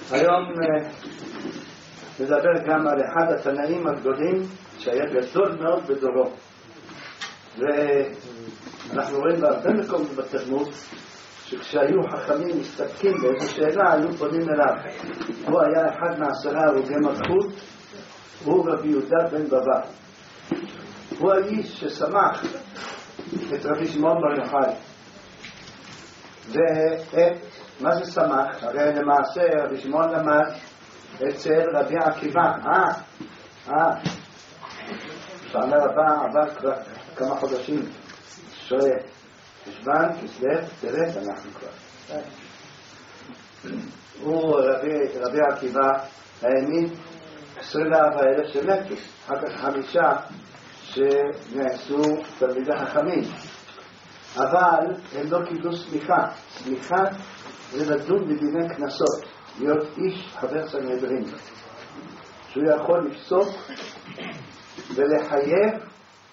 היום נדבר גם על אחד התנאים הגדולים שהיה גדול מאוד בדורו, ואנחנו רואים בהרבה מקומות בתלמוד שכשהיו חכמים מסתפקים באיזו שאלה היו פונים אליו. הוא היה אחד מעשרה הרוגי מלכות, הוא רבי יהודה בן בבא. הוא האיש ששמח את רבי שמעון בר יוחאי. מה זה שמח? הרי למעשה רבי שמעון למד אצל רבי עקיבא. שאומר הבא עבר כבר כמה חודשים, שואל חשבן, כסלו, תראה, אנחנו כבר. הוא רבי עקיבא העמיד 24,000 שמתו, אחר כך 5 שנעשו תלמידי חכמים, אבל הם לא קיבלו סמיכה. סמיכה זה לדון בדיני כנסות, להיות איש חבר סנהדרין, שהוא יכול לפסוק ולחייב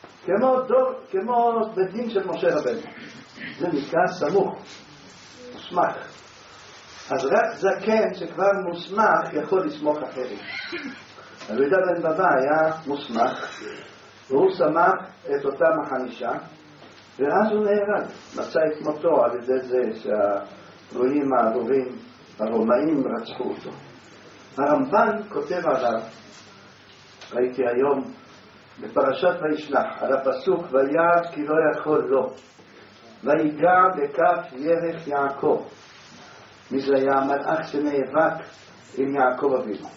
כמו בדין של משה רבנו. זה נקרא סמוך, מוסמך. אז רק זקן שכבר מוסמך יכול לסמוך אחרים. רבי יהודה בן בבא היה מוסמך, והוא סמך את אותם 5, ואז הוא נהרג, מצא את מותו על ידי זה שהרועים הרומאים רצחו אותו. הרמב"ן כותב עליו, ראיתי היום בפרשת וישלח, על הפסוק וירא כי לא יכול לו, ויגע בכף ירך יעקב. מי זה היה? המלאך שנאבק עם יעקב אבינו.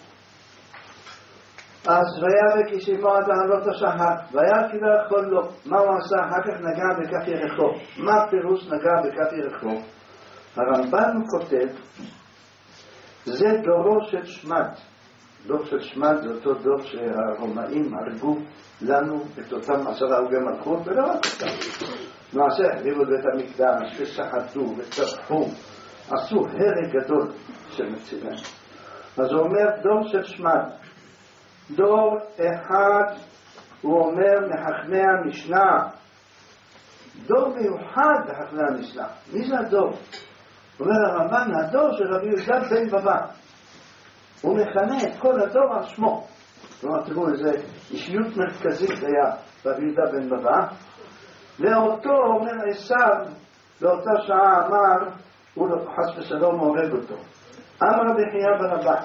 אז וירא כי שמעו עד לעלות השחר, וירא כי לא יכול לו. מה הוא עשה? אחר כך נגע בכף ירכו. מה פירוש נגע בכף ירכו? הרמב"ן כותב, זה דורו של שמד. דור של שמד זה אותו דור שהרומאים הרגו לנו את אותם 10 הרוגי מלכות, ולא רק אותם. מעשה החריבו את בית המקדש ושחטו וצרחו, עשו הרג גדול של מצילם. אז הוא אומר דור של שמד. דור אחד, הוא אומר מחכמי המשנה, דור מיוחד מחכמי המשנה. מי זה הדור? הוא אומר הרמב"ן, הדור של רבי יהודה בן בבא. הוא מכנה את כל הדור על שמו. כלומר, תראו איזה אישיות מרכזית היה רבי יהודה בן בבא. לאותו אומר עשיו, לאותה שעה אמר, הוא חס ושלום הורג אותו. אמר רבי חייא בר אבא,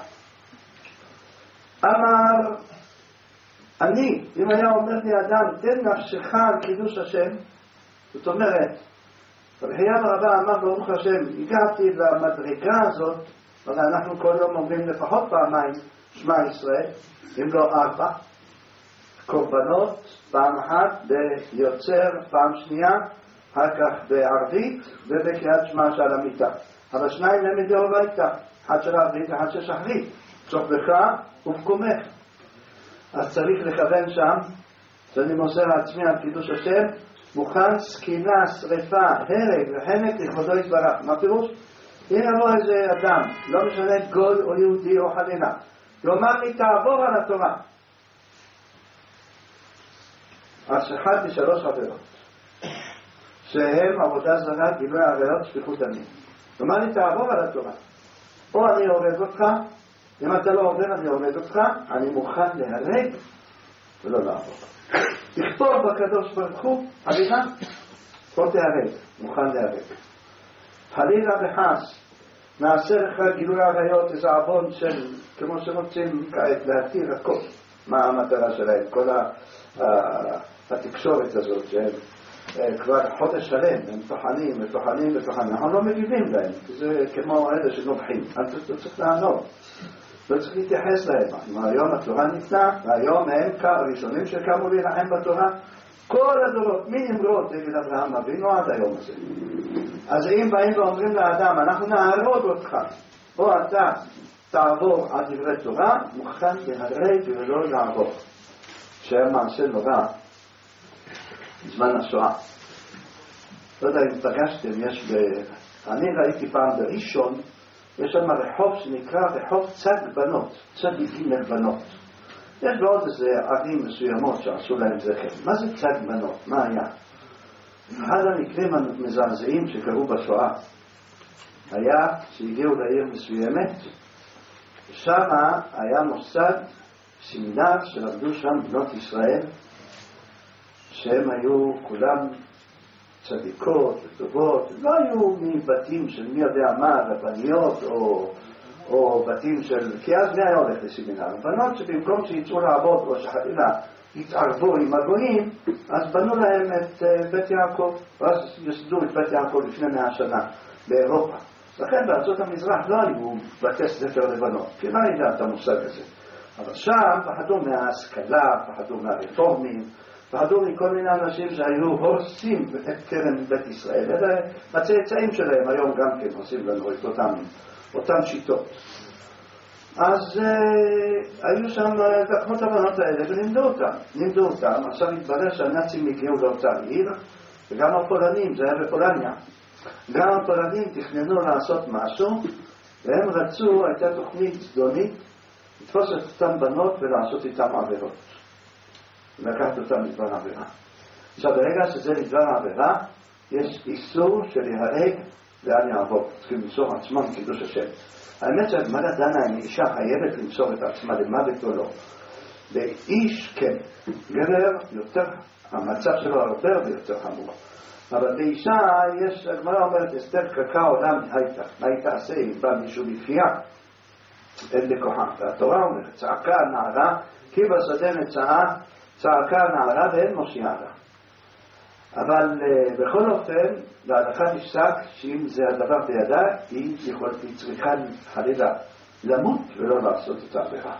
אמר, אם היה אומר לי אדם, תן נפשך על קידוש השם, זאת אומרת, רבי חייא בר אבא אמר ברוך השם, הגעתי למדרגה הזאת, אבל אנחנו כל יום אומרים לפחות פעמיים שמע ישראל, אם לא 4 קורבנות, פעם אחת ביוצר, פעם שנייה, אחר כך בערבית ובקריאת שמע של המיטה. אבל 2 הם מדאורייתא, אחד של ערבית ואחד של שחרית, צורכך ובקומך. אז צריך לכוון שם, שאני מוסר לעצמי על קידוש השם, מוכן סקילה, שריפה, הרג וחנק לכבודו יתברך. מה פירוש? אם יבוא איזה אדם, לא משנה גוי או יהודי או חלילה, לומר לי תעבור על התורה, אז שחטתי 3 עבירות שהם עבודה זרה, גילוי עבירות, שפיכות דמים. לומר לי תעבור על התורה, או אני הורג אותך, אם אתה לא עובר אני הורג אותך, אני מוכן להרג ולא לעבור. תכתוב בקדוש ברוך הוא חלילה, פה תהרג, מוכן להרג. חלילה וחס נעשה לך גילוי עריות, איזה עוון של, כמו שרוצים כעת להתיר הכל. מה המטרה שלהם? כל התקשורת הזאת שהם כבר חודש שלם, הם טוחנים, אנחנו לא מגיבים להם, זה כמו אלה שנובחים, אתה צריך לענות, לא צריך להתייחס להם. היום התורה ניתנה, והיום הם הראשונים שקמו להילחם בתורה, כל הדורות, מי נמרוד נגד אברהם אבינו עד היום הזה. אז אם באים ואומרים לאדם, אנחנו נהרוג אותך, או אתה תעבור על דברי תורה, מוכן להרג ולא לעבור. שהיה מעשה נורא בזמן השואה. לא יודע אם פגשתם, אני ראיתי פעם בראשון, יש שם רחוב שנקרא רחוב צג בנות, צדיקים בנות. יש בעוד איזה ערים מסוימות שעשו להם זכר. מה זה צג בנות? מה היה? אחד המקרים המזעזעים שקרו בשואה היה שהגיעו לעיר מסוימת שמה היה מוסד סמינר שלמדו שם בנות ישראל, שהם היו כולם צדיקות וטובות, לא היו מבתים של מי יודע מה, רבניות או בתים של, כי אז מי היה הולך לסמינר? בנות שבמקום שיצאו לעבוד או שחלילה התערבו עם הגויים, אז בנו להם את בית יעקב, ואז יסדו את בית יעקב לפני 100 שנה באירופה. לכן בארצות המזרח לא היו בתי ספר לבנות, כי לא ידע את המושג הזה. אבל שם פחדו מההשכלה, פחדו מהרפורמים, פחדו מכל מיני אנשים שהיו הורסים את קרן בית ישראל. הצאצאים שלהם היום גם כן עושים לנו את אותם שיטות. אז היו שם, לקחו את הבנות האלה ולימדו אותם. עכשיו התברר שהנאצים הגיעו לאותה עיר, וגם הפולנים, זה היה בפולניה. גם הפולנים תכננו לעשות משהו, והם רצו, הייתה תוכנית זדונית, לתפוס את אותם בנות ולעשות איתם עבירות. ולקחת אותם לדבר עבירה. עכשיו ברגע שזה לדבר עבירה, יש איסור של להרג ואל יעבור. צריכים למסור עצמם קידוש השם. האמת שהגמרא דנה אם אישה חייבת למסור את עצמה למוות או לא. באיש כן, גבר יותר, המצב שלו הרבה ויותר חמור. אבל באישה יש, הגמרא אומרת, אסתר קרקע עולם הייתה. מה היא תעשה אם בא מישהו לפיה? אין בכוחה. והתורה אומרת, צעקה נערה, כי בשדה נצאה, צעקה נערה ואין מושיעה לה. אבל בכל אופן, להלכה נפסק שאם זה הדבר בידה, היא צריכה חלילה למות ולא לעשות את העבירה.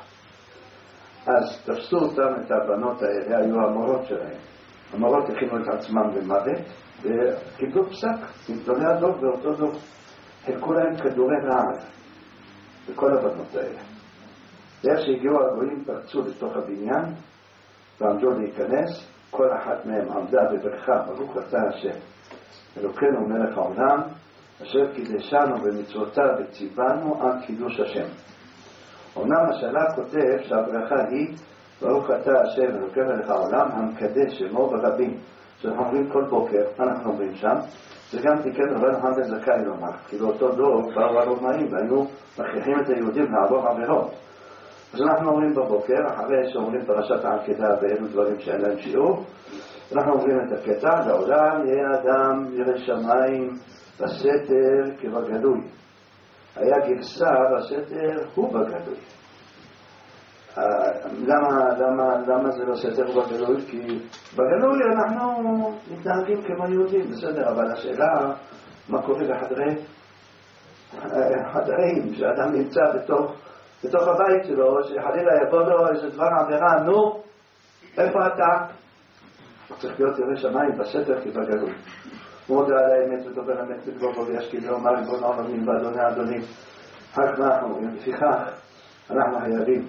אז תפסו אותם, את הבנות האלה, היו המורות שלהם. המורות הכינו את עצמם למוות, וקיבלו פסק, מגדולי הדור באותו דור. חלקו להם כדורי רעל, בכל הבנות האלה. ואיך שהגיעו הגויים פרצו לתוך הבניין, ועמדו להיכנס, כל אחת מהם עמדה בברכה, ברוך אתה השם, אלוקינו מלך העולם, אשר קידשנו במצוותיו וציוונו על קידוש השם. אומנם השאלה כותב שהברכה היא, ברוך אתה השם, אלוקינו מלך העולם, המקדש שמו ברבים. שאנחנו אומרים כל בוקר, אנחנו אומרים שם, זה גם תיקן רבן יוחנן בן זכאי לומר, כי באותו דור באו הרומאים והיו מכריחים את היהודים לעבור עבירות. אז אנחנו אומרים בבוקר, אחרי שאומרים פרשת העקדה ואלו דברים שאין להם שיעור, אנחנו אומרים את הקטע, לעולם יהיה אדם ירא שמיים בסתר כבגלוי. היה גרסה בסתר הוא בגלוי. למה זה לא סתר בגלוי? כי בגלוי אנחנו מתנהגים כמו יהודים, בסדר, אבל השאלה מה קורה בחדרים, שאדם נמצא בתוך הבית שלו, שחלילה יבוא לו איזה דבר עבירה, נו, איפה אתה? צריך להיות ירא שמיים בסתר כבגלוי. מודה על האמת ודובר אמת ודברו וישכיל יאמר ריבון העולמים ואדוני אדונים. רק מה אנחנו אומרים? לפיכך אנחנו חייבים.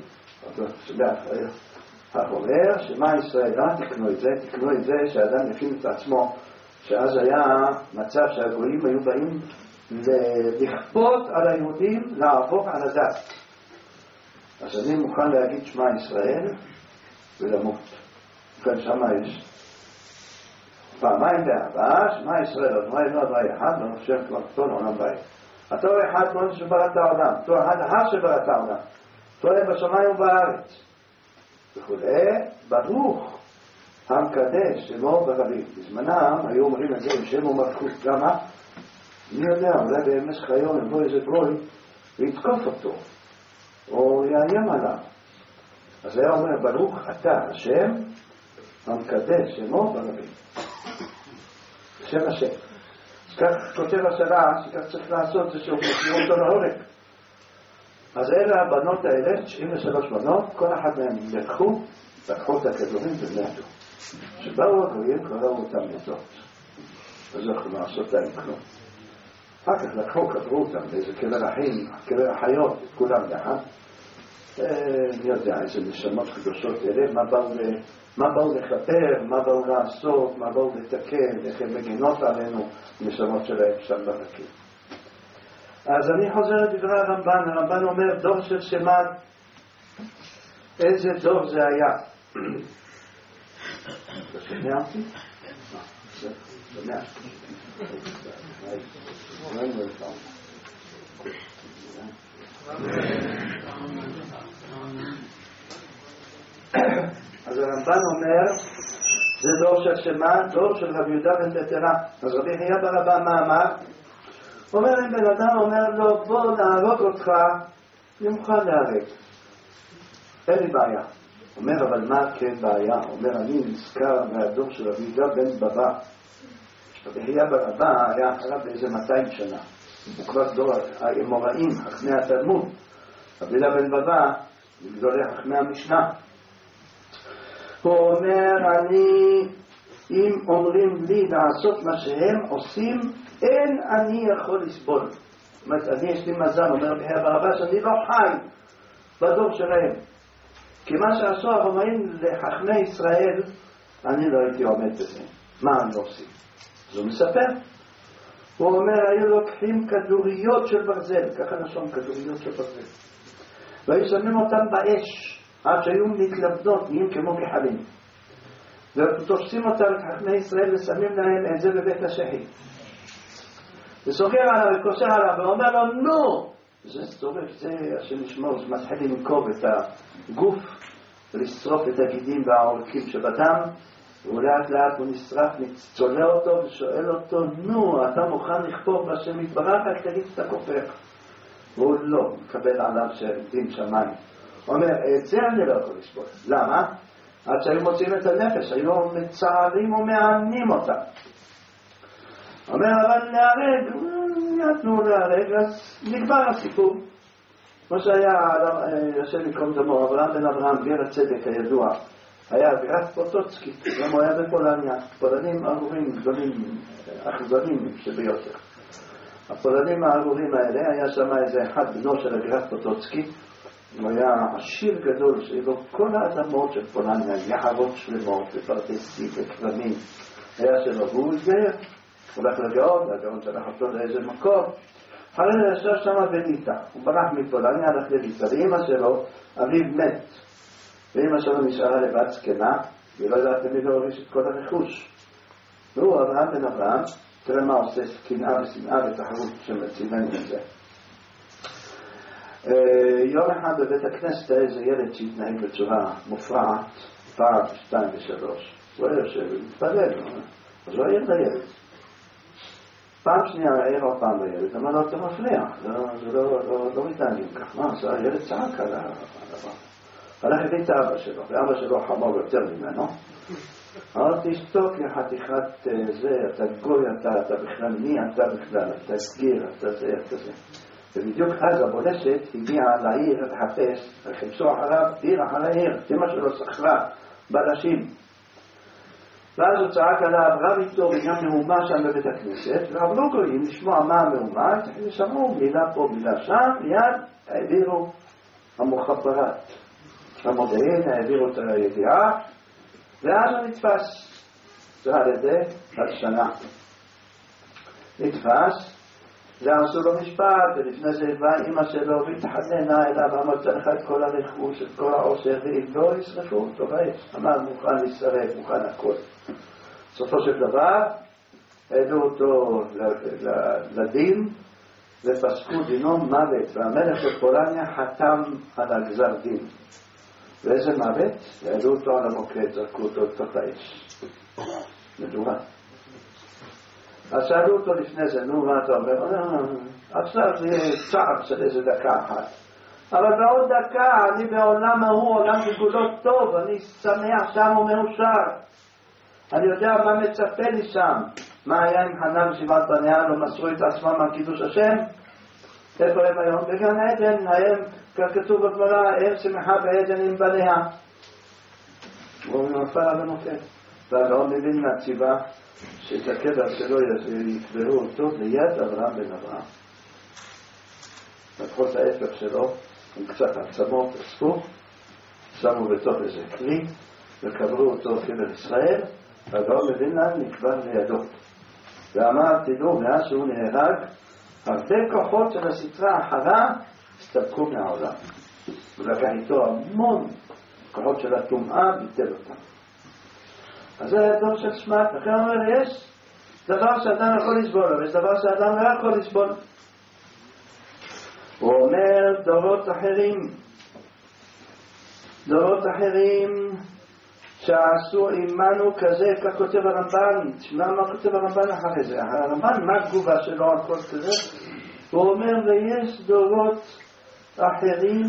אומר שמה ישראל לא תקנו את זה שהאדם יכין את עצמו, שאז היה מצב שהגויים היו באים לכפות על היהודים לעבור על הדת. אז אני מוכן להגיד שמה ישראל ולמות. כאן שמה יש פעמיים באהבה, שמה ישראל, אז מה אינו אדוני אחד, לא נפשם כבר כתון עולם בית. התור אחד לא שבראת העולם, תור אחד אחר שבראת העולם, תור בשמיים ובארץ. וכולי, ברוך המקדש שמו ברבים. בזמנם היו אומרים את זה עם שם ומלכות. למה? מי יודע, אולי במשך היום יבוא איזה גוי ויתקוף אותו או יאיים עליו. אז היה אומר ברוך אתה השם המקדש שמו ברבים. שם השם. אז כך כותב השאלה שכך צריך לעשות זה שהופכים אותו להורג. אז אלה הבנות האלה, 93 בנות, כל אחד מהם לקחו את הכדורים ומתו. שבאו הגויים כבר ראו אותם מתות. אז לא יכולים לעשות להם כלום. אחר כך לקחו, קברו אותם באיזה קבר החיות, את כולם יחד. אני יודע איזה נשמות קדושות אלה, מה באו לכפר, מה באו לעשות, מה באו לתקן, איך הם מגינות עלינו, נשמות שלהם שם ברקים. אז אני חוזר לדברי הרמב"ן. הרמב"ן אומר דור של שמד. איזה דור זה היה? אתה שומע אותי? שומע. אז הרמב"ן אומר, זה דור של שמה? דור של רבי יהודה בן בטרה. אז רבי יחיא בר אבא מה אמר? אומר אם בן אדם אומר לו, בוא נהרוג אותך, אני מוכן להרג. אין לי בעיה. אומר, אבל מה כן בעיה? אומר, אני נזכר מהדור של רבי יהודה בן בבא. רבי יחיא בר אבא היה אחריו באיזה 200 שנה. הוא כבר דור האמוראים, חכמי התלמוד. רבי יהודה בן בבא, גדולי חכמי המשנה. הוא אומר, אם אומרים לי לעשות מה שהם עושים, אין אני יכול לסבול. זאת אומרת, אני יש לי מזל, אומר רבי יחיא בר אבא, שאני לא חי בדור שלהם. כי מה שעשו הרומאים לחכמי ישראל, אני לא הייתי עומד בזה. מה הם לא עושים? אז הוא מספר. הוא אומר, היו לוקחים כדוריות של ברזל, ככה נשום כדוריות של ברזל, והיו שמים אותם באש, עד שהיו מתלבנות, נהיים כמו גחלים. ותופסים אותם לחכמי ישראל ושמים להם את זה בבית השחי. וסוגר עליו וקושר עליו ואומר לו, נו! זה שורף, זה השם ישמור, שמתחיל למכור את הגוף ולשרוף את הגידים והעורקים שבדם, ולאט לאט הוא נשרף, צולה אותו ושואל אותו, נו, אתה מוכן לכפור בשם יתברך, רק תגיד שאתה כופר. והוא לא מקבל עליו דין שמיים. הוא אומר, את זה אני לא יכול לשפוט. למה? עד שהיו מוצאים את הנפש, היו מצערים ומענים אותה. הוא אומר, אבל להרג, נתנו להרג, אז נגבר הסיפור. כמו שהיה, השם יקום דמו, אברהם בן אברהם, גר הצדק הידוע, היה גרף פוטוצקי, גם הוא היה בפולניה. פולנים ארורים גדולים, אכזרים שביותר. הפולנים הארורים האלה, היה שם איזה אחד בנו של הגרף פוטוצקי, הוא היה עשיר גדול, שהיו כל האדמות של פולניה, יערות שלמות, ופרדסים וכרמים, היה שלו, והוא התגייר, הולך לגאון, והגאון שלח אותו לאיזה מקום, אחרי זה ישב שם בליטא, הוא ברח מפולניה, הלך לליטא, ואמא שלו, אביו מת, ואמא שלו נשארה לבד זקנה, והיא לא יודעת למי להוריש את כל הרכוש. והוא, אברהם בן אברהם, תראה מה עושה קנאה ושנאה ותחרות שמציבנו את זה. יום אחד בבית הכנסת היה איזה ילד שהתנהג בצורה מופרעת, פעם, 2 ו3. הוא היה יושב ומתפלל, אז הוא העיר לילד. פעם שנייה העיר עוד פעם לילד, אמר לו, אתה מפריע, זה לא מתנהגים כך. מה, אז הילד צעק על הדבר. הלך הביא את האבא שלו, ואבא שלו חמור יותר ממנו. אמר, תשתוק לחתיכת זה, אתה גוי, אתה בכלל מי, אתה בכלל, אתה סגיר, אתה זה, אתה זה. ובדיוק אז הבולשת הגיעה לעיר לחפש, חיפשו אחריו, עיר אחרי עיר, אמא שלו שכרה בלשים. ואז הוא צעק עליו, רב איתו וגם מהומה שם בבית הכנסת, ועברו גויים לשמוע מה המהומה, ושמעו מילה פה מילה שם, מיד העבירו המוחברת. המודיעין העבירו את הידיעה, ואז הוא נתפס. זה על ידי השנה. נתפס, ועשו לו משפט, ולפני זה בא אמא שלו, והתחננה אליו, אמרת לך את כל הרכוש, את כל העושר, ולא ישרפו אותו באש. אמר, מוכן להישרף, מוכן הכל. בסופו של דבר, העלו אותו לדין, ופסקו דינו מוות, והמלך של פולניה חתם על הגזר דין. ואיזה מוות? העלו אותו על המוקד, זרקו אותו לתוך האש. מדורה. אז שאלו אותו לפני זה, נו, מה אתה אומר? עכשיו זה צער של איזה דקה אחת. אבל בעוד דקה, אני בעולם ההוא, עולם בגולות טוב, אני שמח שם ומאושר. אני יודע מה מצפה לי שם. מה היה עם חנה ושבעת בניה, לא מסרו את עצמם על קידוש השם? איפה הם היום? בגן עדן, הם, ככתוב בגמרא, הם שמחה בעדן עם בניה. והוא נפל על המוקד. והגאון מבין מהציבה, שאת הקבר שלו יקברו אותו ליד אברהם בן אברהם. לקחו את האפר שלו, עם קצת עצמות אספו, שמו בתוך איזה כלי, וקברו אותו קבר ישראל, והגאון מווילנה נקבר לידו. ואמר, תדעו, מאז שהוא נהרג, הרבה כוחות של הסטרה האחרה הסתבקו מהעולם. ולקח איתו המון כוחות של הטומאה, ביטל אותם. אז זה הדור של שמעת. לכן הוא אומר, יש דבר שאדם יכול לסבול, אבל יש דבר שאדם לא יכול לסבול. הוא אומר, דורות אחרים דורות אחרים שעשו עמנו כזה, כך כותב הרמב"ן. תשמע מה כותב הרמב"ן אחרי זה. הרמב"ן, מה התגובה שלו על כל כזה? הוא אומר, ויש דורות אחרים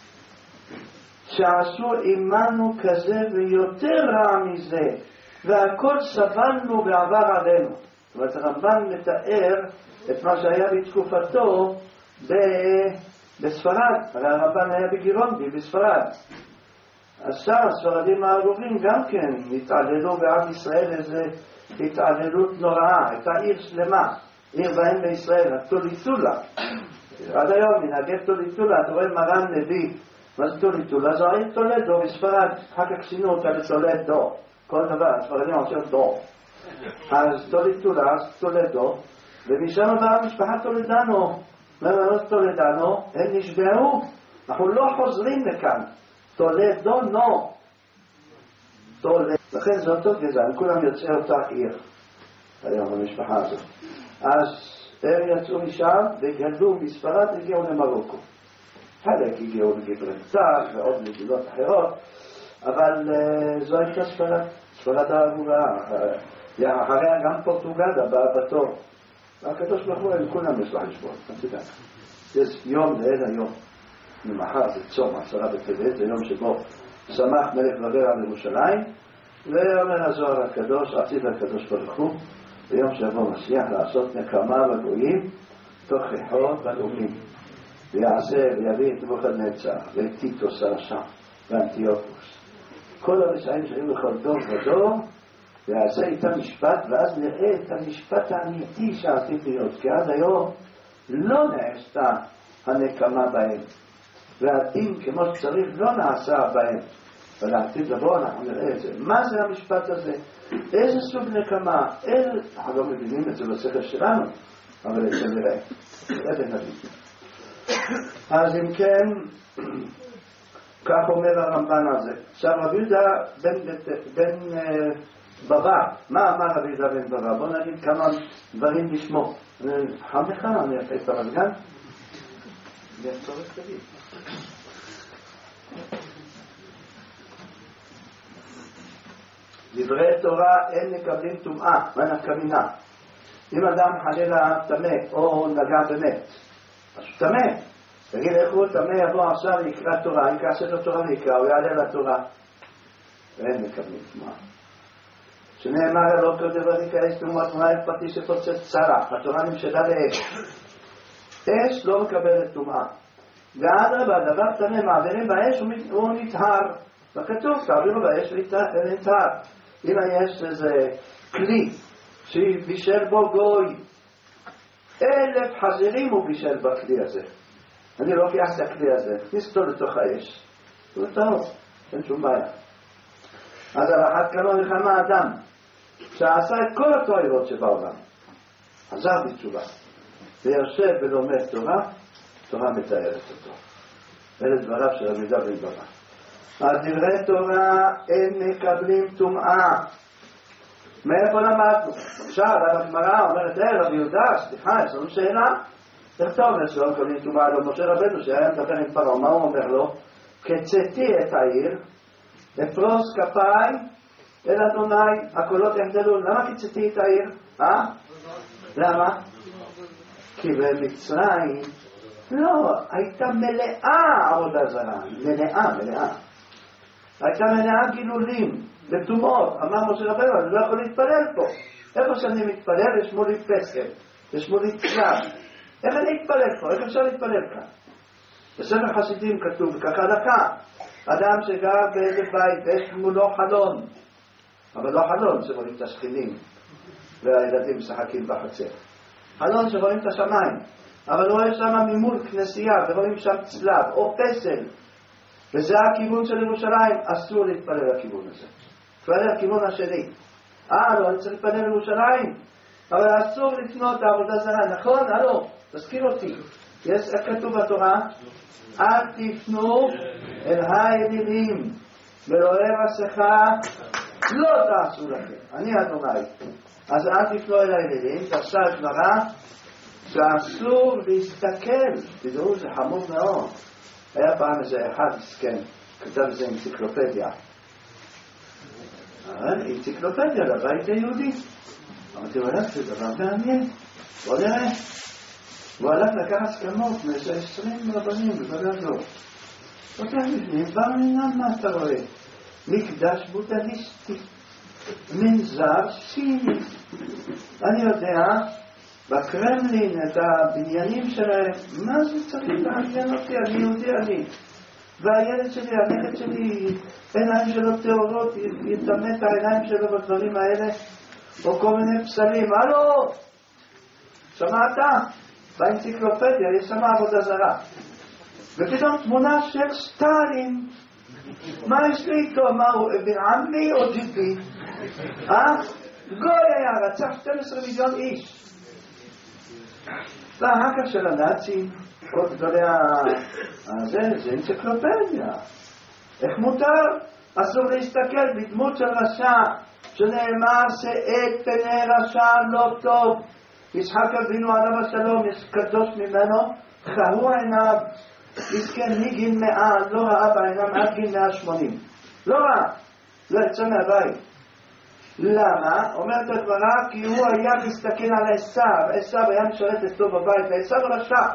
שעשו עמנו כזה ויותר רע מזה, והכל סבלנו ועבר עלינו. זאת אומרת, הרמב"ן מתאר את מה שהיה בתקופתו בספרד. הרי הרמב"ן היה בגירונדי בספרד. אז הספרדים הערבים גם כן התעללו בעם ישראל איזו התעללות נוראה. הייתה עיר שלמה, עיר בהם בישראל, הטוליטולה. עד היום מנהגי טוליטולה, אתה רואה מרן נביא, מה זה טוליטולה? זו העיר טולדו בספרד, אחר כך שינו אותה לטולדו. כל דבר, הספרדים עושים דור. אז טוליטולה, אז טולדו, ומשם באה משפחת טולדנו. למה טולדנו? הם נשבעו, אנחנו לא חוזרים לכאן. טולדו נו. לכן זה אותו גזע, כולם יוצאי אותה עיר. היום במשפחה הזאת. אז הם יצאו משם וגדלו בספרד והגיעו למרוקו. חלק הגיעו לגיברלטר ועוד מדינות אחרות, אבל זו הייתה ספרד. ספרד האגורה. אחריה גם פורטוגל הבאה בתור. הקדוש ברוך הוא הם כולם יש לחשבון. אתה יודע. יש יום לאל היום. ממחר זה צום, 10 בטבת, זה יום שבו שמח מלך בבל על ירושלים, ואומר הזוהר הקדוש, עתיד הקדוש ברוך הוא, ביום שבו משיח לעשות נקמה בגויים, תוך ריחות בלאומים, ויעשה ויביא את נבוכדנצר, ואת טיטוס הרשע, ואנטיוכוס. כל הרשעים שהיו בכל דור ודור, ויעשה איתם משפט, ואז נראה את המשפט האמיתי שעתיד להיות, כי עד היום לא נעשתה הנקמה בהם. והדין כמו שצריך לא נעשה בהם. ולעתיד לבוא אנחנו נראה את זה. מה זה המשפט הזה? איזה סוג נקמה? אנחנו לא מבינים את זה בשכל שלנו, אבל את זה נראה. נראה ונבין. אז אם כן, כך אומר הרמב"ן הזה. עכשיו רבי יהודה בן בבא. מה אמר רבי יהודה בן בבא? בוא נגיד כמה דברים בשמו. חמך, אני אעשה את המזגן. צורך תגיד. דברי תורה אין מקבלים טומאה, מה נפקא מינה? אם אדם חלילה טמא או נגע במת, אז הוא טמא. תגיד איך הוא טמא, יבוא עכשיו ויקרא תורה, יקרא ספר תורה ויקרא, הוא יעלה לתורה. ואין מקבלים טומאה. שנאמר לא כדבר יקרא טומאת מים פרטי שפוצץ צרה, התורה נמשלה לאש. אש לא מקבלת טומאה. ואדרבה, דבר טמא מעבירים באש הוא נטהר. וכתוב, תעבירו באש ונטהר. אם יש איזה כלי שבישל בו גוי, 1000 חזירים הוא בישל בכלי הזה. אני לוקח את הכלי הזה, הכניס אותו לתוך האש, הוא טהור, אין שום בעיה. אז על אחת כמה וכמה אדם שעשה את כל התועבות שבעולם, חזר בתשובה, ויושב ולומד תורה, תורה מתארת אותו. אלה דבריו של רבי יהודה בן בבא. אז דברי תורה אין מקבלים טומאה. מאיפה למדנו? עכשיו הגמרא אומרת, רבי יהודה, סליחה, יש לנו שאלה. איך אתה אומר שלא מקבלים טומאה? לא משה רבנו שהיה מדבר עם פרעה, מה הוא אומר לו? קצתי את העיר, אפרוס כפיים אל אדוני, הקולות יחדלו. למה קצתי את העיר? למה? כי במצרים לא, הייתה מלאה עבודה זרה, מלאה. הייתה מלאה גילולים, בטומאות. אמר משה רבנו, אני לא יכול להתפלל פה. איפה שאני מתפלל, יש מולי פסל, יש מולי צלב. איך אני אתפלל פה? איך אפשר להתפלל כאן? בספר חסידים כתוב, ככה דקה, אדם שגר באיזה בית, ויש מולו חלון. אבל לא חלון שרואים את השכנים, והילדים משחקים בחצר. חלון שרואים את השמיים. אבל רואה שם ממול כנסייה, ורואים שם צלב, או פסל. וזה הכיוון של ירושלים, אסור להתפלל לכיוון הזה. להתפלל לכיוון השני. לא, אני צריך להתפלל לירושלים. אבל אסור לקנות העבודה זרה, נכון? תזכיר אותי. איך כתוב בתורה? אל תפנו אל האלילים, ואלוהי מסכה לא תעשו לכם. אני אדוני. אז אל תפנו אל האלילים, תפסה הגמרא, שאסור להסתכל. תדעו, זה חמור מאוד. היה פעם איזה אחד מסכן, כתב איזה אנציקלופדיה. אנציקלופדיה לבית היהודי. אמרתי, הוא הלך, זה דבר מעניין. בוא נראה. הוא הלך לקח הסכמות מאיזה 20 רבנים בגלל הדור. פותח בפנים, דבר מינם מה אתה רואה? מקדש בודהיסטי, מנזר סיני. אני יודע, בקרמלין, את הבניינים שלהם, מה זה צריך לעניין אותי? אני יהודי אני. והילד שלי, הנכד שלי, עיניים שלו טהורות, יטמא את העיניים שלו בדברים האלה, או כל מיני פסלים. הלו! שמעת? באנציקלופדיה יש שם עבודה זרה. ופתאום תמונה של סטלין. מה יש לי איתו? מה הוא, עמי או ג'יפי? גוי היה, רצח 12 מיליון איש. וההקה של הנאצים, כל גדולי זה אנציקלופדיה. איך מותר? אסור להסתכל בדמות של רשע, שנאמר שאת פני רשע לא טוב. יצחק אבינו עליו השלום, יש קדוש ממנו, חרו עיניו, מסכן מגיל 100, לא ראה בעינם עד גיל 180. לא ראה, לא יצא מהבית. למה? אומרת הגמרא, כי הוא היה מסתכל על עשיו, עשיו היה משרת אצלו בבית, ועשיו רשע.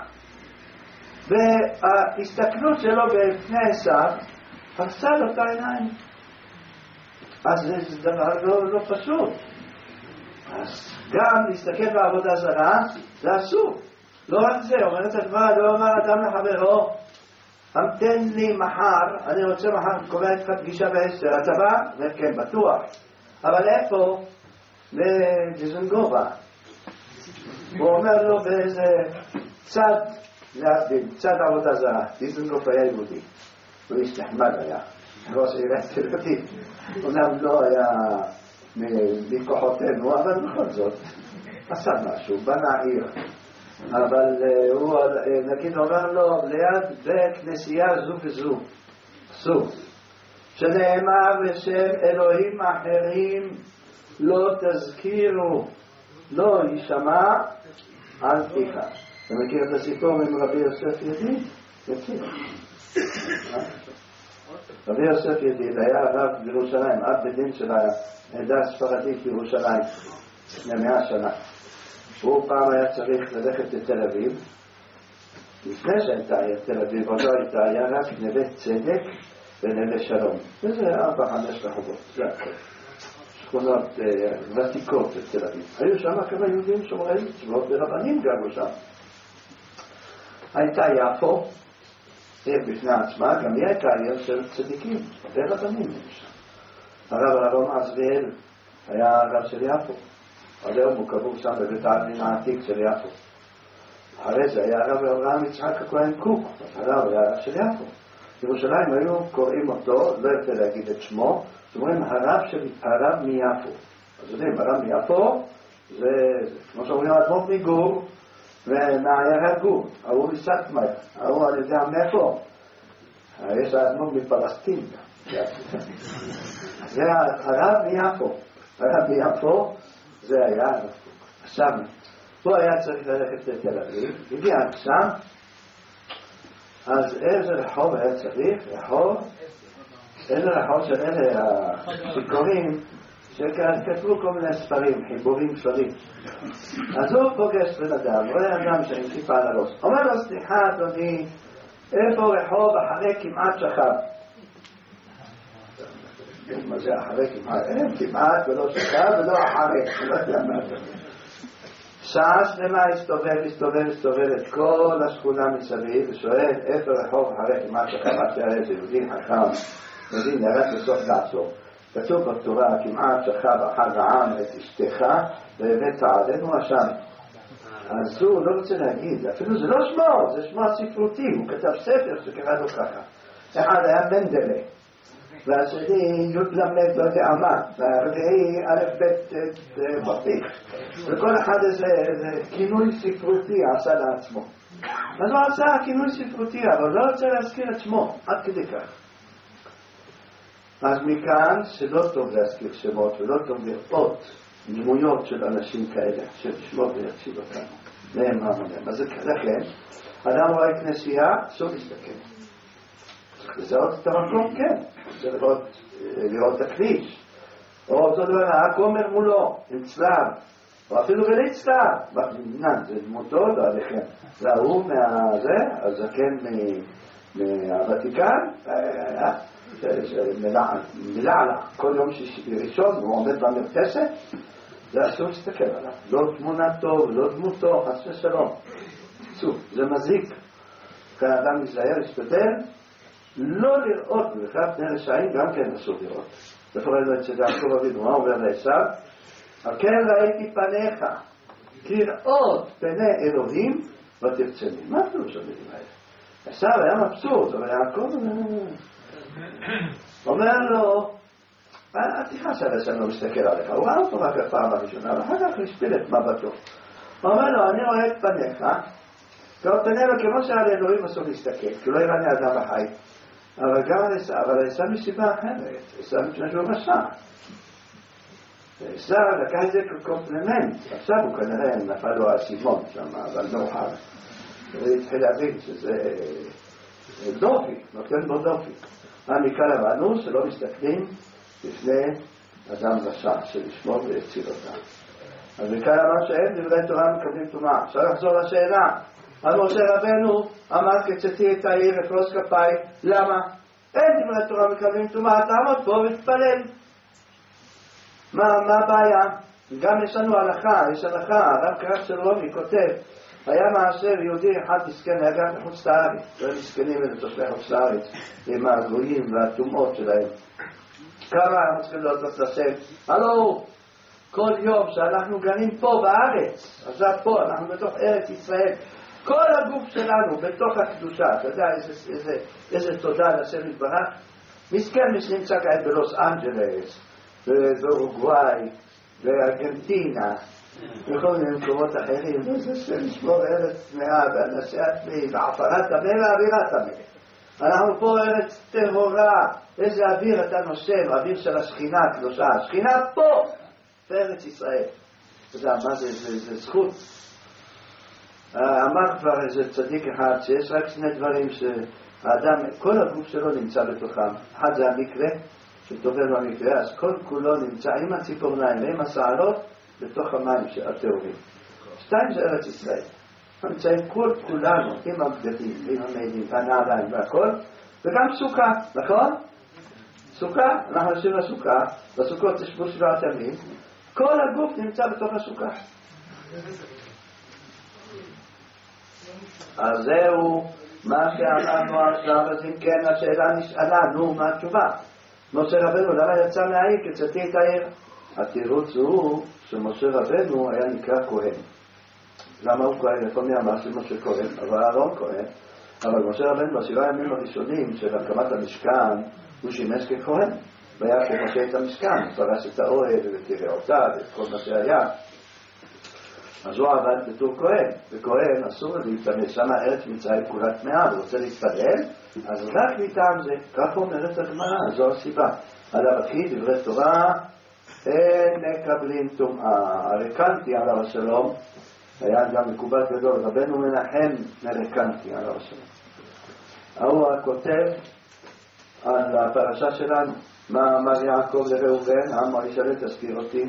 וההסתכלות שלו בפני עשיו, פרסה לו את העיניים. אז זה דבר לא פשוט. אז גם להסתכל בעבודה זרה, זה אסור. לא רק זה, אומרת הגמרא, לא אומר אדם לחברו, המתן לי מחר, אני רוצה מחר, קובע איתך פגישה ב10, אתה בא? וכן, בטוח. אבל איפה? בדיזנגובה. הוא אומר לו באיזה צד, להבדיל, צד עבודה זרה, דיזנגובה היה יהודי. הוא איש נחמד היה, ראש עיריית תל אביב. אומנם לא היה מכוחותינו, אבל בכל זאת, עשה משהו, בנה עיר. אבל הוא נגיד אומר לו, ליד בכנסייה זו וזו, סוף. שנאמר בשם אלוהים אחרים לא תזכירו, לא יישמע על פיך. אתה מכיר את הסיפור עם רבי יוסף ידיד? מכיר. רבי יוסף ידיד היה הרב בירושלים, אב בדין של העדה הספרדית בירושלים, לפני 100 שנה. הוא פעם היה צריך ללכת לתל אביב, לפני שהייתה תל אביב, עוד לא הייתה, היה רק נווה צדק ונווה שלום. וזה 4-5 רחובות, זה הכל. שכונות ותיקות בתל אביב. היו שם כמה יהודים שומרי מצוות ורבנים גרו שם. הייתה יפו, בפני עצמה, גם היא הייתה עיר של צדיקים, ורבנים שם. הרב אהרון עזריאל היה הרב של יפו. עד היום הוא קבור שם בבית העלמין העתיק של יפו. אחרי זה היה הרב אברהם יצחק הכהן קוק, הרב היה הרב של יפו. בירושלים היו קוראים אותו, לא יפה להגיד את שמו, זאת אומרת הרב מיפו. אז יודעים, הרב מיפו זה כמו שאומרים אדמות מגור ומעיירת גור, ההוא מסטמר, ההוא על ידי המאיפה. יש אדמות מפלסטין. זה הרב מיפו. הרב מיפו זה היה הרב קוק. עכשיו, הוא היה צריך ללכת לתל אביב, הגיע שם, אז איזה רחוב היה צריך? איזה רחוב של אלה השיכורים שכתבו כל מיני ספרים, חיבורים שונים. אז הוא פוגש בן אדם, רואה אדם שעם כיפה על הראש. אומר לו, סליחה אדוני, איפה רחוב אחרי כמעט שכב? מה זה אחרי כמעט? אין כמעט ולא שכב ולא אחרי, לא יודע מה זה. שעה שלמה הסתובב את כל השכונה מסביב ושואל איפה רחוב אחרי כמעט שכב, תראה איזה יהודי חכם, מבין, ירד בסוף לעצור. כתוב בתורה, כמעט שכב אחר העם את אשתך והבאת עלינו השם. אז הוא לא רוצה להגיד, אפילו זה לא שמו, זה שמו הספרותי, הוא כתב ספר שקרא לו ככה. אחד היה מנדלה, והשני למד לא יודע מה, והרביעי א' ב' בטיח. וכל אחד איזה כינוי ספרותי עשה לעצמו. אז הוא עשה כינוי ספרותי, אבל לא רוצה להזכיר את שמו, עד כדי כך. אז מכאן שלא טוב להזכיר שמות ולא טוב לראות דמויות של אנשים כאלה, שתשמות ויציב אותנו. נאמר עליהם. אז לכן, אדם רואה כנסייה, אסור להסתכל. צריך לזהות את המקום, כן. צריך לראות את הכביש. או אותו דבר, הכומר מולו, עם צלב, או אפילו בלי צלב. בבניין, זה דמותו, לא עליכם. זה ההוא מהזה, הזקן מהוותיקן, מלעלה. כל יום ראשון הוא עומד במרפסת, זה אסור להסתכל עליו. לא תמונתו, לא דמותו, חס ושלום. זה מזיק. כאן אדם מזהר, ישתדל, לא לראות, ולכך פני רשעים גם כן אסור לראות. לפחות לא אצל יעקב אבינו, מה אומר לעשיו? על כן ראיתי פניך, כראות פני אלוהים ותרצני. מה פירוש המילים האלה? עשיו היה מבסוט, אבל יעקב אומר לו, אל תכעס עליי שאני לא מסתכל עליך. הוא ראה אותו רק הפעם הראשונה, ואחר כך השפיל את מבטו. הוא אומר לו, אני רואה את פניך, כראות פניך כמו שעל אלוהים אסור להסתכל, כי לא יראה לי אדם החי. אבל גם על עשיו, אבל עשיו מסיבה אחרת, עשיו מפני שהוא רשע. עשיו לקח את זה כקומפלמנט, עכשיו הוא כנראה נפל לו האסימון שם, אבל מאוחר. הוא התחיל להבין שזה דופי, נותן בו דופי. מכאן הבנו שלא מסתכלים לפני אדם רשע, שלשמור ויציל אותם. אז מכאן אמר שאין דברי תורה מקבלים טומאה. אפשר לחזור לשאלה. על משה רבנו אמר קצתי את העיר אפרוס כפיי. למה? אין דברי תורה מקבלים טומאה, תעמוד פה ותתפלל. מה הבעיה? גם יש לנו הלכה, יש הלכה, הרב קרח של רומי כותב, היה מעשר יהודי אחד מסכן, היה גם בחוץ לארץ, לא מסכנים אלה תושבי חוץ לארץ, עם הגויים והטומאות שלהם. כמה אנחנו צריכים להודות לשם? הלו, כל יום שאנחנו גרים פה בארץ, אז פה, אנחנו בתוך ארץ ישראל, כל הגוף שלנו בתוך הקדושה, אתה יודע איזה תודה לשם יתברך? מסכן מי שנמצא כעת בלוס אנג'לס, באורוגוואי, בארגנטינה, בכל מיני מקומות אחרים, וזה שנשמור ארץ טמאה, ואנשי הטמאים, ועפרת טמא ואווירת טמא. אנחנו פה ארץ טהורה, איזה אוויר אתה נושם, אוויר של השכינה הקדושה, השכינה פה, בארץ ישראל. אתה יודע, מה זה זכות. אמר כבר איזה צדיק אחד, שיש רק שני דברים שהאדם, כל הגוף שלו נמצא בתוכם. אחד זה המקרה, שטובל במקרה, אז כל כולו נמצא עם הציפורניים ועם השערות בתוך המים הטהורים. שתיים זה ארץ ישראל. אנחנו נמצאים כל כולנו עם הבגדים, עם המעילים, הנעליים והכל, וגם סוכה, נכון? סוכה, אנחנו יושבים לסוכה, בסוכות יש בו 7 ימים, כל הגוף נמצא בתוך הסוכה. אז זהו מה שאמרנו עכשיו, אז אם כן השאלה נשאלה, נו, מה התשובה? משה רבנו, למה יצא מהעיר? קצתי את העיר. התירוץ הוא שמשה רבנו היה נקרא כהן. למה הוא כהן? איפה מי אמר שמשה כהן? אבל אהרון כהן. אבל משה רבנו ב7 ימים הראשונים של הקמת המשכן הוא שימש ככהן. והיה כמשה את המשכן, פרש את האוהל וקיראותיו ואת כל מה שהיה. אז הוא עבד בתור כהן, וכהן אסור להתאמץ, שם ארץ מצרים כולה טמאה, הוא רוצה להתפלל, אז רק מטעם זה, כך אומרת הגמרא, זו הסיבה. עליו הכי דברי תורה, אין מקבלים טומאה. הרקנטי עליו השלום, היה גם מקובל גדול, רבנו מנחם מרקנטי עליו השלום. הוא הכותב על הפרשה שלנו, מה אמר יעקב לראובן, אמר ישאל תזכיר אותי,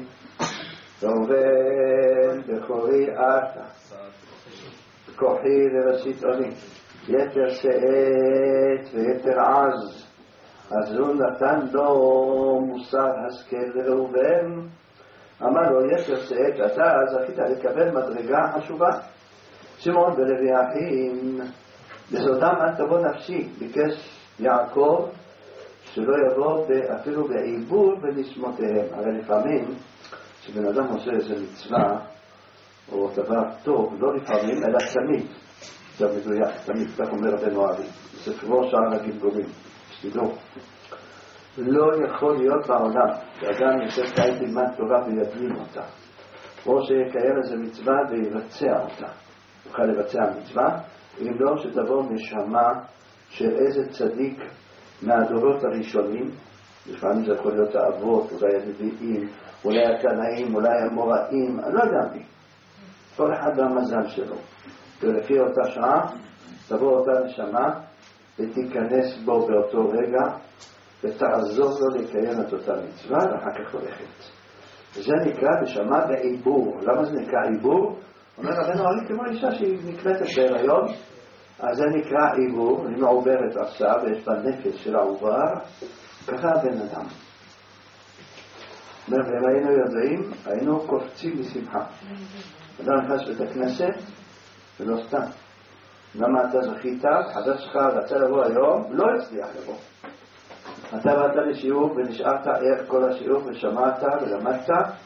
ראובן בכורי אתה, כוחי וראשית עוני, יתר שאת ויתר עז, אז הוא נתן לו מוסר השכל לראובן, אמר לו יתר שאת, אתה זכית לקבל מדרגה חשובה. שמעון ולוי אחים, בסודם אל תבוא נפשי, ביקש יעקב שלא יבוא אפילו בעיבור בנשמותיהם. הרי לפעמים שבן אדם עושה איזה מצווה או דבר טוב, לא לפעמים אלא תמיד, זה מדויק, תמיד, כך אומר רבנו אבי, בספרו שער הגלגולים, שתדעו, לא יכול להיות בעולם שאדם יושב כעת ללמד תורה וידלים אותה, או שיקיים איזה מצווה ויבצע אותה, יוכל לבצע מצווה, אם לא שתבוא נשמה של איזה צדיק מהדורות הראשונים, לפעמים זה יכול להיות האבות, אולי הנביאים, אולי הקנאים, אולי המוראים, אני לא יודע מי. כל אחד והמזל שלו. ולפי אותה שעה, תבוא אותה נשמה, ותיכנס בו באותו רגע ותעזור לו לקיים את אותה מצווה ואחר כך הולכת. זה נקרא בשמה בעיבור. למה זה נקרא עיבור? אומר רבנו הרי כמו אישה שהיא נקלטת בהיריון, אז זה נקרא עיבור, היא מעוברת עכשיו ויש בה נפש של העובר, ככה הבן אדם. ואם היינו יודעים, היינו קופצים בשמחה. אדם נכנס בית הכנסת ולא סתם. למה אתה זכית, חדש שלך רצה לבוא היום, לא הצליח לבוא. אתה באת לשיעור ונשארת ער כל השיעור ושמעת ולמדת,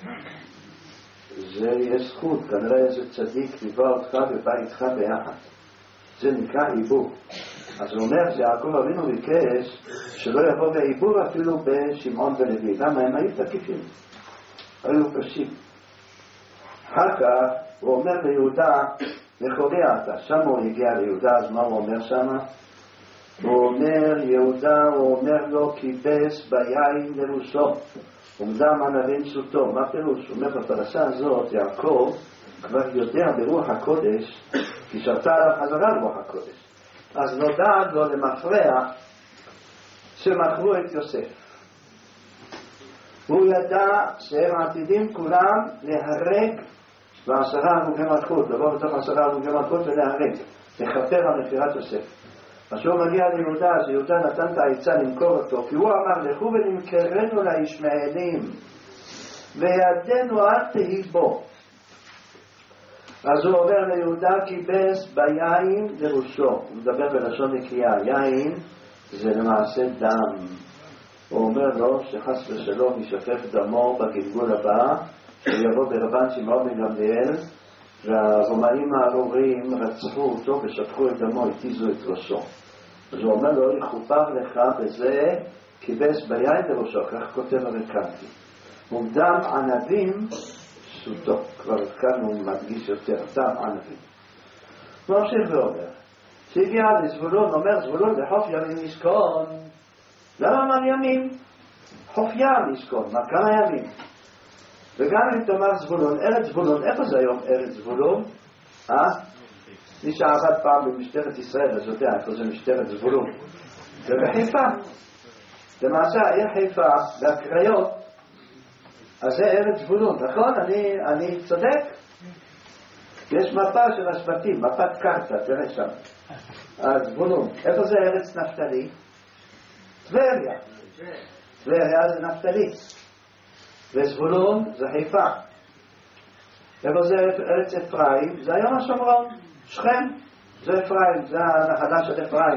זה יש זכות, כנראה איזה צדיק ליווה אותך ובא איתך ביחד. זה נקרא עיבור. אז הוא אומר שיעקב אבינו ביקש שלא יבוא בעיבור אפילו בשמעון ולוי. למה? הם היו תקיפים, היו קשים. אחר כך הוא אומר ליהודה, לכוריה אתה, שם הוא הגיע ליהודה, אז מה הוא אומר שם? הוא אומר יהודה, הוא אומר לו כיבס ביין לראשו ומדם ענבים סוטו. מה פירוש? הוא אומר בפרשה הזאת יעקב כבר יודע ברוח הקודש, כי שרתה עליו חזרה ברוח הקודש, אז נודע לו למפרע שמכרו את יוסף. הוא ידע שהם עתידים כולם להרג ב10 הרוגי מלכות, לבוא בתוך 10 הרוגי מלכות ולהרג, לכפר על מכירת יוסף. אז הוא מגיע ליהודה, אז יהודה נתן את העצה למכור אותו, כי הוא אמר לכו ונמכרנו לישמעאלים וידנו אל תהי בו. אז הוא אומר ליהודה כיבס ביין לראשו. הוא מדבר בלשון נקייה. יין זה למעשה דם. הוא אומר לו שחס ושלום ישפך דמו בגלגול הבא, שיבוא ברבן שמעון בן גמליאל, והרומאים הארורים רצחו אותו ושפכו את דמו, התיזו את ראשו. אז הוא אומר לו יכופר לך בזה כיבס ביין לראשו, כך כותב הרקנטי. ודם ענבים סוטו, כבר כאן הוא מדגיש יותר, דם ענבים. הוא ממשיך ואומר, שהגיע לזבולון, אומר זבולון לחוף ימים ישכון. למה אמר ימים? חוף ים ישכון, מה כמה ימים? וגם אם תאמר זבולון, ארץ זבולון, איפה זה היום ארץ זבולון? מי שעבד פעם במשטרת ישראל, אז יודע איפה זה משטרת זבולון. זה בחיפה. למעשה העיר חיפה והקריות, אז זה ארץ זבולון, נכון? אני צודק? יש מפה של השבטים, מפת קרתא, תראה שם. אז זבולון, איפה זה ארץ נפתלי? טבריה. טבריה זה נפתלי. וזבולון זה חיפה. איפה זה ארץ אפרים? זה היום השומרון. שכם, זה אפרים, זה הנחלה של אפרים.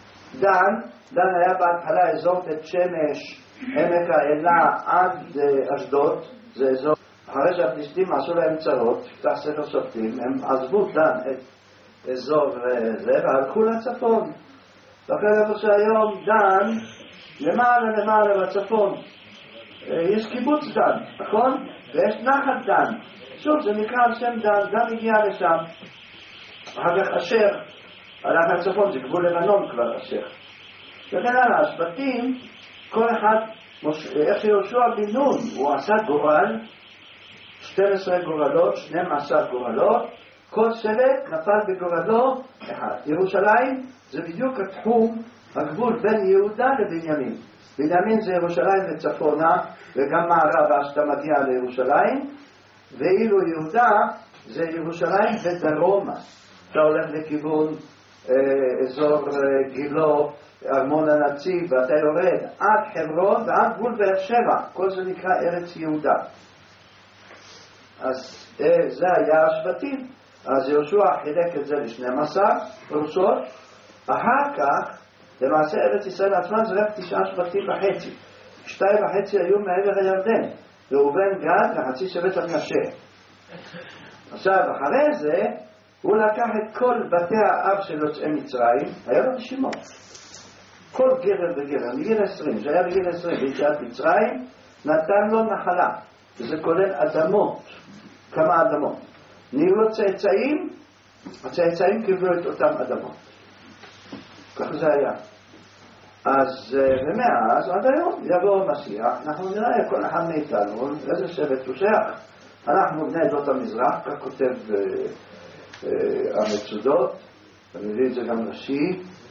דן היה בהתחלה אזור בית שמש, עמק האלה עד אשדוד, זה אזור. אחרי שהפלישתים עשו להם צרות, פתח ספר שופטים, הם עזבו דן את אזור זה והלכו לצפון. לכן איפה שהיום דן, למעלה בצפון, יש קיבוץ דן, נכון? ויש נחת דן. שוב, זה נקרא על שם דן, דן הגיע לשם. אחר כך אשר, הלך לצפון, זה גבול לבנון כבר אשר. לכן על השבטים, כל אחד, איך שיהושע בן נון, הוא עשה גורל, 12 גורלות, 12 גורלות, כל שבט נפל בגורלו אחד. ירושלים זה בדיוק התחום, הגבול בין יהודה לבנימין. בנימין זה ירושלים וצפונה, וגם מערבה שאתה מגיע לירושלים, ואילו יהודה זה ירושלים ודרומה. אתה הולך לכיוון אזור גילו, ארמון הנציב, ואתה יורד עד חברון ועד גבול באר שבע. כל זה נקרא ארץ יהודה. אז זה היה השבטים. אז יהושע חילק את זה ל12 פרוסות. אחר כך, למעשה ארץ ישראל עצמה זה רק 9 שבטים וחצי. 2.5 היו מעבר הירדן. ראובן, גד וחצי שבט המנשה. עכשיו, אחרי זה, הוא לקח את כל בתי האב של יוצאי מצרים, היה לו רשימות. כל גבר וגבר, מגיל 20, שהיה בגיל 20 ביציאת מצרים, נתן לו נחלה. וזה כולל אדמות, כמה אדמות. נהיו לו צאצאים, הצאצאים קיבלו את אותם אדמות. כך זה היה. אז ומאז עד היום יבוא המשיח, אנחנו נראה כל אחד מאיתנו, איזה שבט הוא שייך. אנחנו בני עדות המזרח, כך כותב המצודות, אני מביא את זה גם ראשי,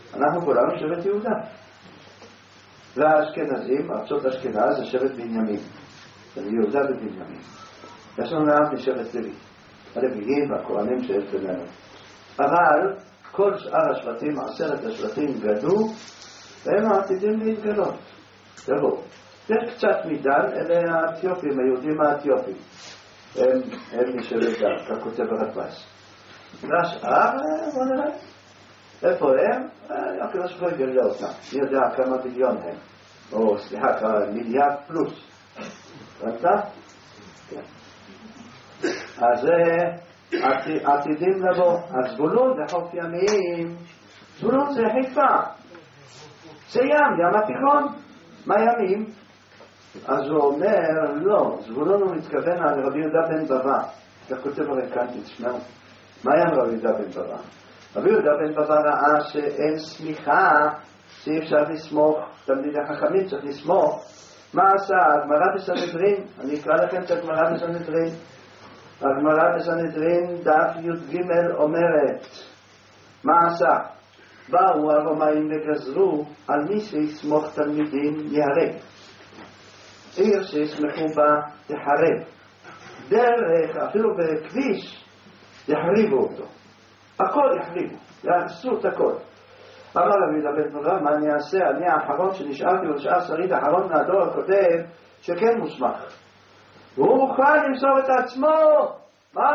אנחנו כולנו שבט יהודה. והאשכנזים, ארצות אשכנז, זה שבט בנימין. זה יהודה ובנימין. יש לנו מעט משבט לוי. הלוויים והכהנים שיש בינינו. אבל כל שאר השבטים, 10 השבטים גדלו, והם עתידים להתגלות. תראו, יש קצת מדן, אלה האתיופים, היהודים האתיופים. הם משבט דן, כך כותב הרדב"ז. והשאר, בוא נראה. איפה הם? הקדוש ברוך הוא יגלה אותם. אני יודע כמה מיליון הם. או סליחה, כמה מיליארד פלוס. ראית? כן. אז עתידים לבוא. הזבולון זה חוף ימיים. זבולון זה חיפה. זה ים התיכון. מה ימים? אז הוא אומר, לא, זבולון הוא מתכוון על רבי יהודה בן בבא. כך כותב הרי כאן, תשמעו. מה היה רבי יהודה בן בבא? רבי יהודה בן בבא ראה שאין סמיכה, שאי אפשר לסמוך, תלמידי חכמים צריך לסמוך. מה עשה? הגמרא בסנהדרין, אני אקרא לכם את הגמרא בסנהדרין. הגמרא בסנהדרין דף י"ג אומרת, מה עשה? באו הרומאים וגזרו על מי שיסמוך תלמידים יהרג. עיר שיסמכו בה תחרב. דרך, אפילו בכביש, יחריבו אותו. הכל יחריבו, יעשו את הכל. אמר רבי יהודה בן בבא, מה אני אעשה? אני האחרון שנשארתי ונשאר שריד האחרון מהדור הכותב שכן מוסמך. והוא מוכן למסור את עצמו. מה?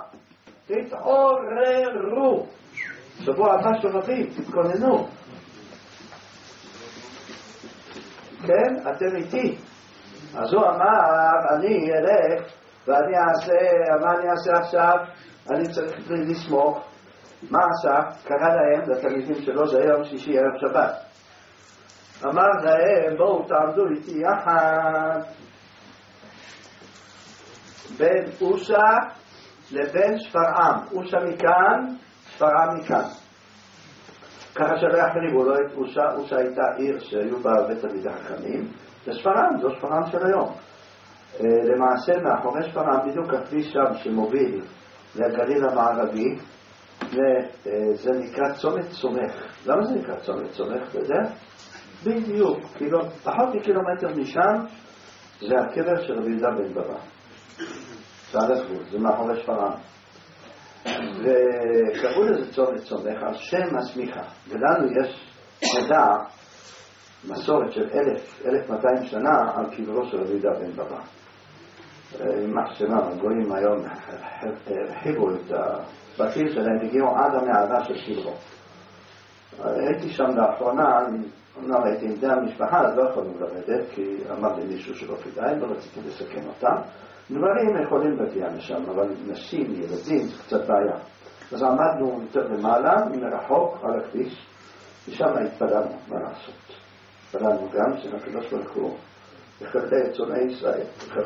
תתעוררו. שבוע הבא שובבים, תתכוננו. כן, אתם איתי. אז הוא אמר, אני אלך ואני אעשה, מה אני אעשה עכשיו? אני צריך לסמוך. מה עשה? קרא להם, לתלמידים שלו, זה יום שישי ערב שבת. אמר להם, בואו תעמדו איתי יחד בין אושה לבין שפרעם. אושה מכאן, שפרעם מכאן. ככה שלא יחריבו לא את אושה. אושה הייתה עיר שהיו בה הרבה תלמידי חכמים. ושפרעם, זו שפרעם של היום. למעשה מאחורי שפרעם בדיוק הכביש שם שמוביל לגליל המערבי, זה נקרא צומת צומח. למה זה נקרא צומת צומח? אתה יודע? בדיוק, פחות מקילומטר משם זה הקבר של רבי יהודה בן בבא. זה על הגבול, זה מאחורי שפרעם. וקראו לזה צומת צומח על שם הסמיכה. ולנו יש מדע, מסורת של 1200 שנה על קברו של רבי יהודה בן בבא. יימח שמם, הגויים היום הרחיבו את הבתים שלהם, הגיעו עד המערה של קברו. הייתי שם לאחרונה, אמנם הייתי עם די המשפחה, אז לא יכולנו לרדת, כי אמר לי מישהו שלא כדאי, לא רציתי לסכן אותם. דברים יכולים להגיע משם, אבל נשים, ילדים, זה קצת בעיה. אז עמדנו יותר למעלה, מרחוק, על הכביש, ושם התפללנו, מה לעשות. התפללנו גם שהקדוש ברוך הוא יחלק את צונאי ישראל.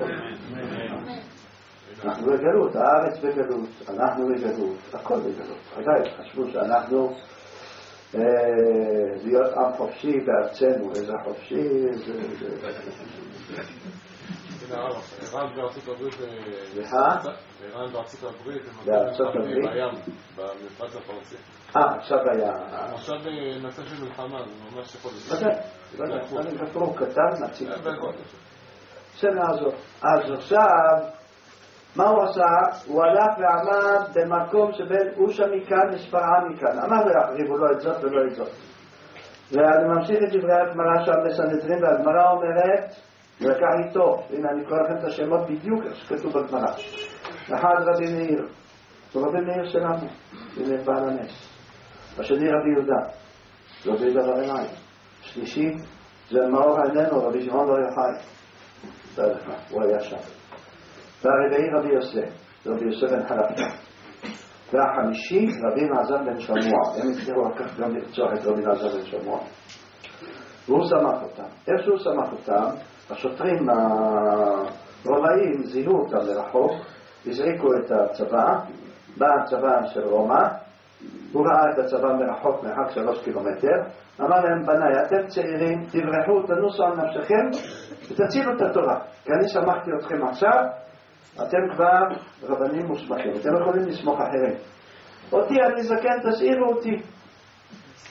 אנחנו בגלות, הארץ בגלות, אנחנו בגלות, הכל בגלות. עדיין חשבו שאנחנו להיות עם חופשי בארצנו, איזה חופשי, איראן בארצות הברית, בארצות הברית, בים, במפרץ הפרסי. עכשיו היה... עכשיו בנושא של מלחמה, זה ממש יכול להיות. אני כפרו קטן, נציג את הכל. שנעזור. אז עכשיו, מה הוא עשה? הוא הלך ועמד במקום שבין אושה מכאן לשפרעם מכאן. אמר לו יחריבו לא את זאת ולא את זאת. ואני ממשיך את דברי הגמרא שם בסנהדרין, והגמרא אומרת, לקח איתו, הנה אני קורא לכם את השמות בדיוק שכתוב בגמרא. אחד רבי מאיר, הוא רבי מאיר שלנו, הנה בעל הנס. השני רבי יהודה, רבי יהודה בר אילן. שלישי זה מאור עינינו, רבי שמעון בר יוחאי. הוא היה שם. והרביעי רבי יוסף, רבי יוסף בן חלפתא. והחמישי רבי אלעזר בן שמוע. הם הצליחו לקח גם לרצוח את רבי אלעזר בן שמוע. והוא שמח אותם. איך שהוא שמח אותם, השוטרים הרומאים זיהו אותם לרחוק, הזריקו את הצבא, בא הצבא של רומא, הוא ראה את הצבא מרחוק, מרחק 3 קילומטר, אמר להם, בניי, אתם צעירים, תברחו, תנוסו על נפשכם ותצילו את התורה, כי אני שמחתי אתכם עכשיו, אתם כבר רבנים מוסמכים, אתם יכולים לסמוך אחרים. אותי, אני זקן, תשאירו אותי.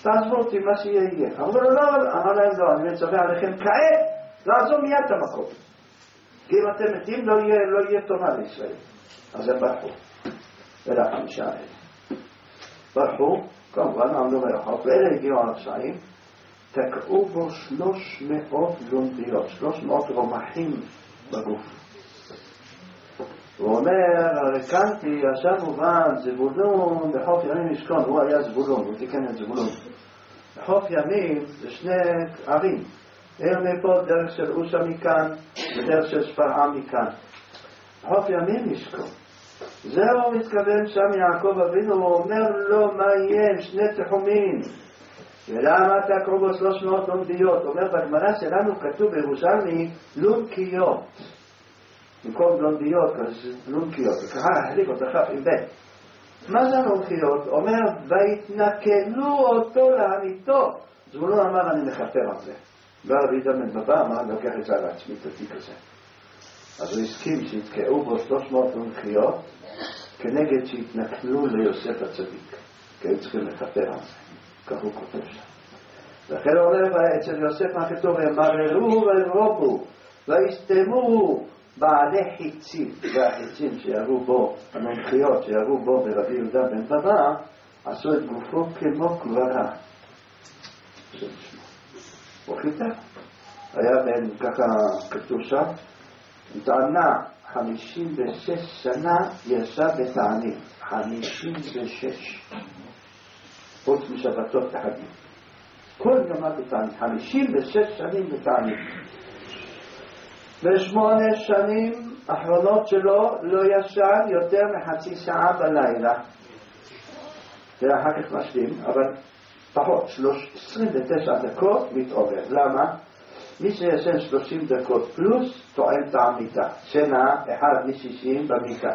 תעזבו אותי, מה שיהיה יהיה. אמרו לו, לא, אמר להם לא, אני מצווה עליכם כעת לעזוב מיד את המקום. כי אם אתם מתים לא יהיה תורה לישראל. אז הם ברחו. אלה 5 האלה. ברחו, כמובן עמדו מרחוק, ואלה הגיעו הרשעים, תקעו בו 300 לונדיות, 300 רומחים בגוף. הוא אומר, הרקנתי, ישב ובן, זבולון, בחוף ימים ישכון, הוא היה זבולון, הוא תיקן את זבולון. בחוף ימים זה 2 ערים, מפה דרך של אושה מכאן, ודרך של שפרעם מכאן. בחוף ימים ישכון. זהו מתכוון שם יעקב אבינו, הוא אומר לו מה יהיה, 2 תחומים. ולמה תקעו בו 300 לונדיות? הוא אומר, בגמרא שלנו כתוב בירושלמי לונקיות. במקום לונדיות, לונקיות, וככה החליף אותו כף עם בית. מה זה לונקיות? אומר, והתנכלו אותו להמיתו. זבולון אמר, אני מכפר על זה. בא רבי דוד בבא, אמר, אני לוקח את זה על עצמי, את התיק הזה. אז הוא הסכים שיתקעו בו 300 לונקיות, כנגד שהתנכלו ליוסף הצדיק. כי היו צריכים לכפר על זה. כך הוא כותב שם. לכן הוא אומר, אצל יוסף מה כתוב, הם מררו וירובו, ויסתמו בעלי חיצים, והחיצים שירו בו, המומחיות שירו בו ברבי יהודה בן בבא, עשו את גופו כמו קברה. הוא חיטה. היה בן, ככה כתוב שם, טענה 56 שנה ישב בתענית. 56. חוץ משבתות וחגים. כל יום בתענית. 56 שנים בתענית. ב8 שנים האחרונות שלו לא ישן יותר מחצי שעה בלילה. ואחר כך משלים, אבל פחות, 29 דקות מתעורר. למה? מי שישן 30 דקות פלוס טוען טעם מיטה. שינה 1 מ-60 במיטה.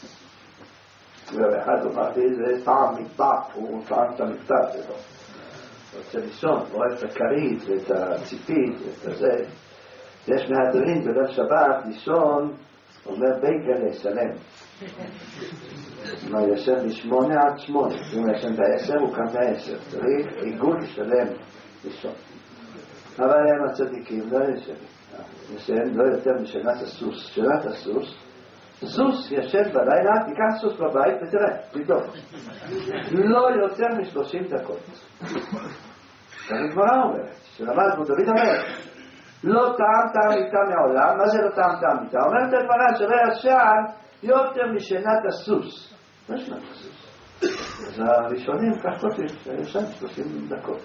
ואחד אומר לי, זה טעם מטבח, הוא טעם את המיטה שלו. הוא רוצה לישון, הוא רואה את הכרית ואת הציפית ואת זה. יש מהדרין בליל שבת לישון, אומר בייגלה שלם. הוא ישן מ8 עד 8, אם הוא ישן ב10 הוא קם ב10, צריך עיגול שלם לישון. אבל הם הצדיקים לא ישן לא יותר משנת הסוס. שנת הסוס, סוס ישן בלילה, תיקח סוס בבית ותראה, תבדוק. לא יותר מ30 דקות. כך הגמרא אומרת, שלמדנו דוד המלך. לא טעם מיטה מעולם. מה זה לא טעם מיטה? אומרת הגמרא שלא ישן יותר משנת הסוס. לא שנת הסוס. אז הראשונים כך כותבים, ישן 30 דקות.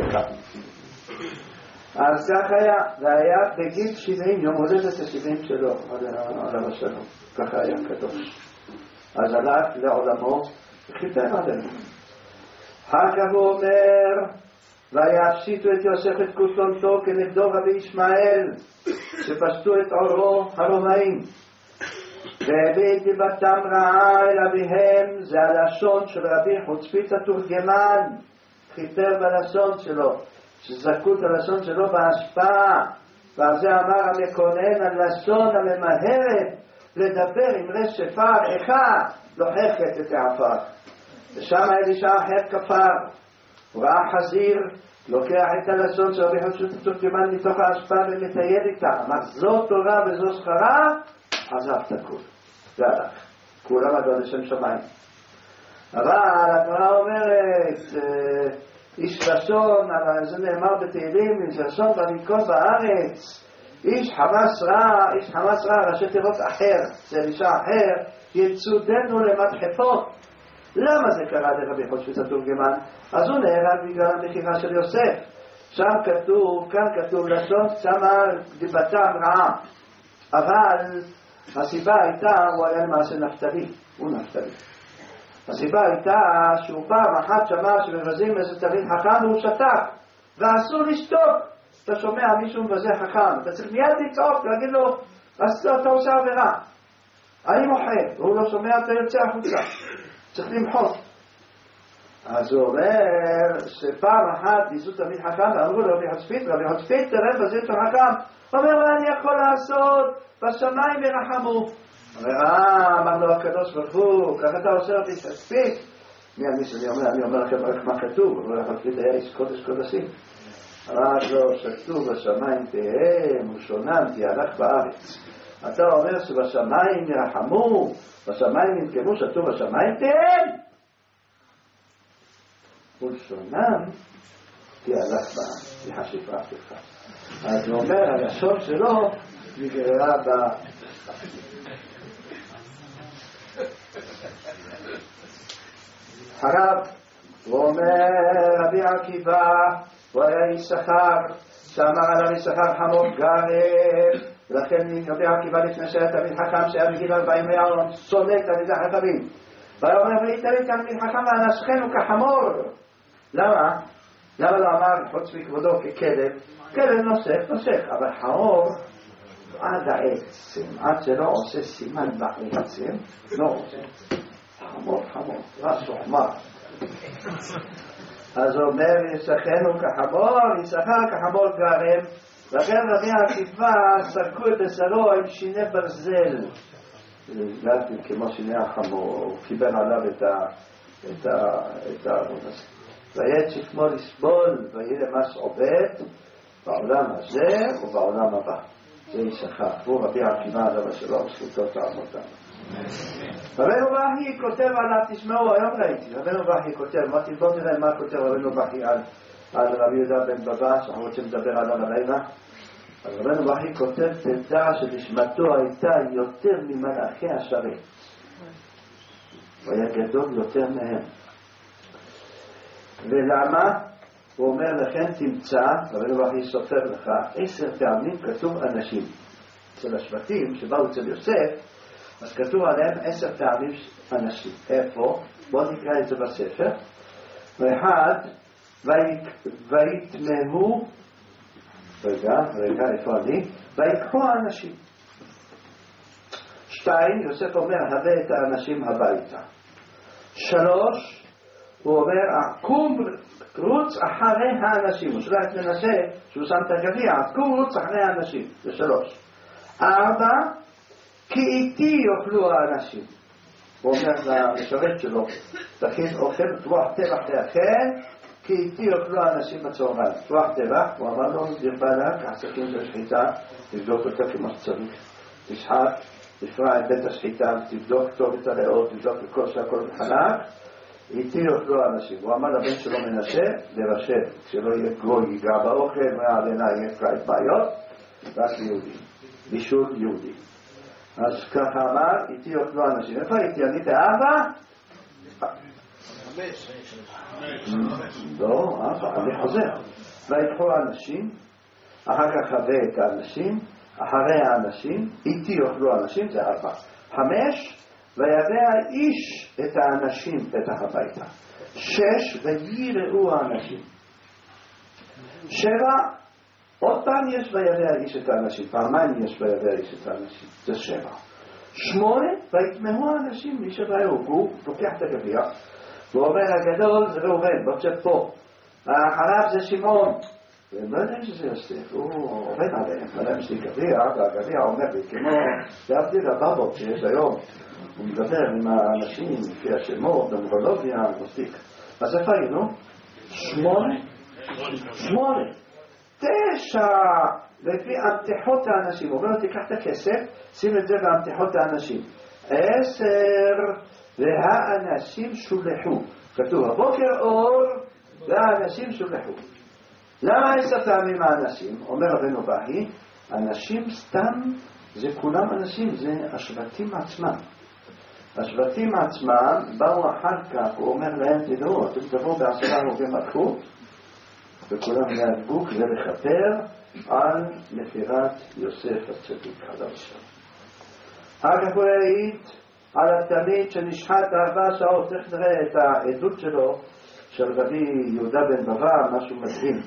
אז כך היה, והיה בגיל 70, יום הולדת ה-70 שלו, עליו השלום. ככה היה קדוש. אז הלך לעולמו וחיפר עלינו. אחר כך הוא אומר, ויפשיטו את יוסף את כותונתו כנגדו רבי ישמעאל, שפשטו את עורו הרומאים. והביא דיבתם רעה אל אביהם, זה הלשון של רבי חוצפית התורגמן, חיפר בלשון שלו, שזקו את הלשון שלו בהשפעה. ועל זה אמר המקונן, הלשון הממהרת לדבר עם רשפר אחד לוחכת את העפר. ושם אלישע אחר כפר, הוא ראה חזיר, לוקח את הלשון של רבי חוצפית התורגמן מתוך ההשפעה ומטייל איתה, אמר זו תורה וזו שכרה, עזב את הכול, זה הלך, כולם עדו לשם שמיים. אבל הגמרא אומרת, איש לשון, אבל זה נאמר בתהילים, איש לשון במקום בארץ, איש חמאס רע, ראשי תיבות אחר, זה אלישע אחר, יצודנו למדחפות. למה זה קרה לרבי חוצפית התורגמן? אז הוא נהרג בגלל המכירה של יוסף. שם כתוב, כאן כתוב לשון שמה דיבתם רעה. אבל הסיבה הייתה, הוא היה למעשה נפתלי, הוא נפתלי. הסיבה הייתה שהוא פעם אחת שמע שמבזים איזה תלמיד חכם והוא שתק, ואסור לשתוק. אתה שומע מישהו מבזה חכם, אתה צריך מיד לצעוק, להגיד לו, אתה עושה עבירה. אני מוחה, והוא לא שומע, אתה יוצא החוצה. צריך למחות. אז הוא אומר שפעם אחת ביזו תלמיד חכם ואמרו לו רבי חוצפית, תראה בזה את החכם. הוא אומר, מה אני יכול לעשות? בשמיים ירחמו. אמר לו הקדוש ברוך הוא, ככה אתה עושה רבי חוצפית? אני אומר לכם רק מה כתוב, אבל החלפית היה איש קודש קודשים. אמר לו, שכתוב בשמיים תהם ושונם תהלך בארץ. אתה אומר שבשמיים ירחמו, בשמיים ינקמו, שכתוב בשמיים תהם ושונם תהלך בארץ. היא חשיפה שלך. אז הוא אומר, הלשון שלו נגררה אחריו. הוא אומר, רבי עקיבא, הוא היה יששכר, שאמר עליו יששכר חמור גרב, ולכן רבי עקיבא לפני שהיה תלמיד חכם שהיה בגיל 40 היה שונא תלמידי חכמים. והוא אומר, והייתי תלמיד חכם ואנשכנו כחמור. למה? למה לא אמר חוץ מכבודו ככלב? כלב נושך, אבל חמור עד העצם, עד שלא עושה סימן בעצם, לא עושה. חמור, רס וחמר. אז הוא אומר, ישכנו כחמור, ישכר כחמור גרם, לכן רבי עקיבא סרקו את בשרו עם שיני ברזל. כמו שיני החמור, הוא קיבל עליו את העבודה. ויהיה שכמו לסבול, ויהיה למס עובד, בעולם הזה ובעולם הבא. זה ישכר. הוא רבי עקיבא עליו השלום, זכותו תעמוד אותנו. רבנו בכי כותב עליו, תשמעו, היום ראיתי, רבנו בכי כותב, בואו נראה מה כותב רבנו בכי על רבי יהודה בן בבא, שאנחנו רוצים לדבר עליו הלילה. רבנו בכי כותב, תדע שנשמתו הייתה יותר ממלאכי השרת. הוא היה גדול יותר מהם. ולמה? הוא אומר לכן תמצא, רבנו בכי סופר לך, 10 פעמים כתוב אנשים. אצל השבטים שבאו אצל יוסף, אז כתוב עליהם 10 פעמים אנשים. איפה? בואו נקרא את זה בספר. ואחד, ויתמהו, רגע, איפה אני? ויקחו האנשים. 2, יוסף אומר, הבא את האנשים הביתה. 3, הוא אומר, קום רוץ אחרי האנשים. הוא שולח את מנשה, שהוא שם את הגביע, קום רוץ אחרי האנשים. זה 3. 4, כי איתי יאכלו האנשים. הוא אומר למשרת שלו, תכין אוכל, תבוח טבח לאכל, כי איתי יאכלו האנשים בצהריים. תבוח טבח, הוא אמר לו, דרבנה, קח סכין של שחיטה, תבדוק אותה כמו שצריך. תשחט, תפרע את בית השחיטה, תבדוק טוב את הריאות, תבדוק לכל שהכל מחלק, איתי יאכלו האנשים. הוא אמר לבן שלו מנשה, לרשת, כשלא יהיה גוי ייגע באוכל, והעלנה יהיה את בעיות, רק יהודי, בישול יהודי. אז ככה אמר, איתי יאכלו אנשים. איפה הייתי? אני באבא? 5. לא, אני חוזר. ויקחו האנשים, אחר כך הבא את האנשים, אחרי האנשים, איתי יאכלו אנשים, זה 4. 5, ויבא האיש את האנשים פתח הביתה. 6, ויראו האנשים. 7, עוד פעם יש ויבא האיש את האנשים, פעמיים יש ויבא האיש את האנשים, זה 7. 8, ויתמהו האנשים, מי שראו, הוא לוקח את הגביע, והוא אומר, הגדול זה ראובן, בוא פה, אחריו זה שמעון, והם לא יודעים שזה יוסף, הוא עובד עליהם, עליהם שלי גביע, והגביע אומר לי, כמו להבדיל הבבות שיש היום, הוא מדבר עם האנשים, לפי השמות, נומרולוגיה, מספיק. אז איפה היינו? 8, 9, לפי המתחות האנשים. הוא אומר, תיקח את הכסף, שים את זה במתחות האנשים. 10, והאנשים שולחו. כתוב, הבוקר אור, והאנשים שולחו. למה 10 פעמים האנשים? אומר רבנו בכי, אנשים סתם, זה כולם אנשים, זה השבטים עצמם. השבטים עצמם באו אחר כך, הוא אומר להם, תדעו, אתם תבואו ב10 הרוגי מלכות, וכולם יהרגו כדי לכפר על מחירת יוסף הצדיק עליו השלום. אחר כך הוא העיד על התלמיד שנשחט 4 שעות. איך נראה את העדות שלו, של רבי יהודה בן בבא, משהו מדהים.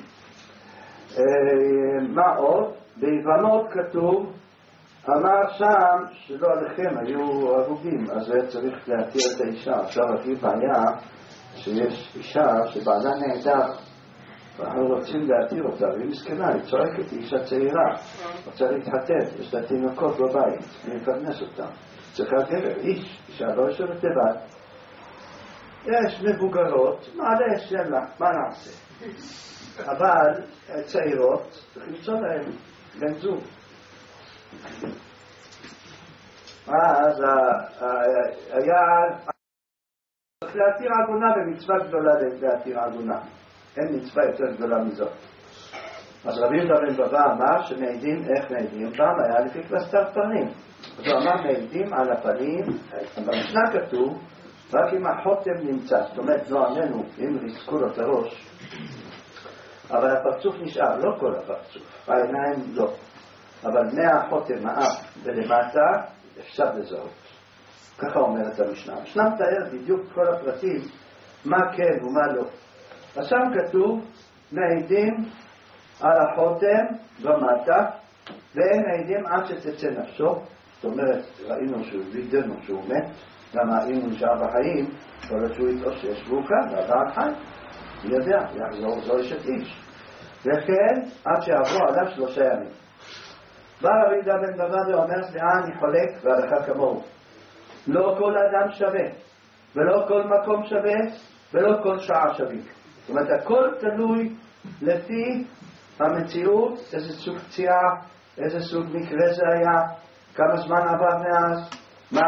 מה עוד? ביבמות כתוב, אמר שם שלא עליכם היו הרוגים, אז היה צריך להתיר את האישה. עכשיו הכי בעיה שיש אישה שבעלה נעדר, ואנחנו רוצים להתיר אותה, והיא מסכנה, היא צועקת, היא אישה צעירה, רוצה להתחתן, יש לה תינוקות בבית, מפרנס אותה, צריכה גבר, אישה לא יושבת לבד. יש מבוגרות, מעלה שאלה, מה נעשה? אבל צעירות, צריך למצוא להם בן זוג. אז היה להתיר עגונה במצווה גדולה להתיר עגונה. אין מצווה יותר גדולה מזאת. אז רבי יהודה בן בבא אמר שמעידים, איך מעידים? פעם היה לפי קלסתר פנים. אז הוא אמר מעידים על הפנים, במשנה כתוב, רק אם החותם נמצא, זאת אומרת לא עמנו, אם ריסקו לו את הראש, אבל הפרצוף נשאר, לא כל הפרצוף, העיניים לא. אבל מהחותם, האף ולמטה, אפשר לזהות. ככה אומרת המשנה. המשנה מתאר בדיוק כל הפרטים, מה כן ומה לא. אז שם כתוב, מעידים על החותם ומטה, ואין מעידים עד שתצא נפשו. זאת אומרת, ראינו וידאנו שהוא מת, למה אם הוא נשאר בחיים, כל עוד שהוא יתאושש, והוא כאן, ועבר חי. הוא יודע, יחזור זו אשת איש. וכן, עד שעברו עליו 3 ימים. בא רבי יהודה בן בבא ואומר, סליחה, אני חולק והלכה כמוהו. לא כל אדם שווה, ולא כל מקום שווה, ולא כל שעה שווה. זאת אומרת, הכל תלוי לפי המציאות, איזה סוג פציעה, איזה סוג מקרה זה היה, כמה זמן עבר מאז, מה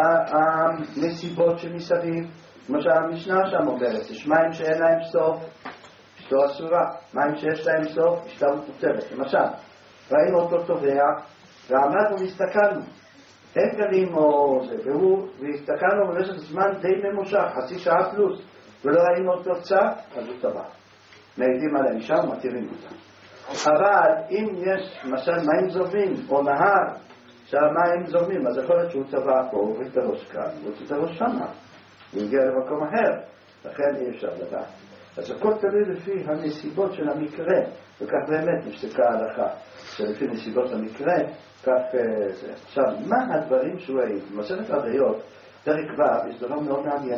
הנסיבות שמסביב. כמו שהמשנה שם אומרת, יש מים שאין להם סוף, אשתו אסורה, מים שיש להם סוף, אשתו מותרת. למשל, ראינו אותו טובע, ועמדנו והסתכלנו. אין גלים או זה, והסתכלנו במשך זמן די ממושך, חצי שעה פלוס, ולא ראינו אותו קצת, אז הוא טבע. מעידים על האישה ומתירים אותה. אבל אם יש למשל מים זורמים, או נהר, שהמים זורמים, אז יכול להיות שהוא טבע פה, הוא את הראש כאן, הוא את הראש שמה. הוא הגיע למקום אחר, לכן אי אפשר לדעת. אז הכל תלוי לפי הנסיבות של המקרה, וכך באמת נפסקה ההלכה, שלפי נסיבות המקרה, כך זה. עכשיו, מה הדברים שהוא העיד? במסכת עריות, פרק ו', יש דבר מאוד מעניין.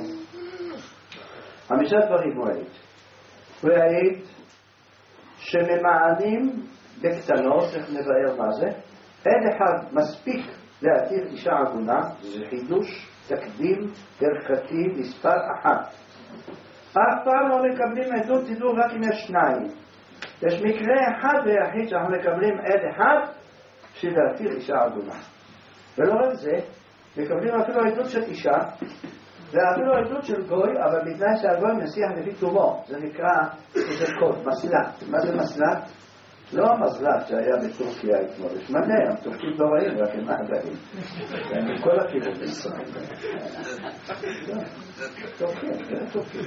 5 דברים הוא העיד. הוא העיד שממענים בקטנות, איך נבהר מה זה, עד אחד מספיק להתיר אישה עגונה, זה חידוש, תקדים, הלכתי, מספר 1. אף פעם לא מקבלים עדות, תדעו רק אם יש 2. יש מקרה אחד ויחיד שאנחנו מקבלים עד אחד, בשביל להתיר אישה עגונה. ולא רק זה, מקבלים אפילו עדות של אישה, ואפילו עדות של גוי, אבל בתנאי שהגוי מסיח לפי תומו. זה נקרא איזה קוד, מסלט. מה זה מסלט? לא המזלט שהיה בטורקיה אתמול, יש מלא, הטורקים לא רעים, רק הם מעדרים. כל הכיוון בישראל. טורקים.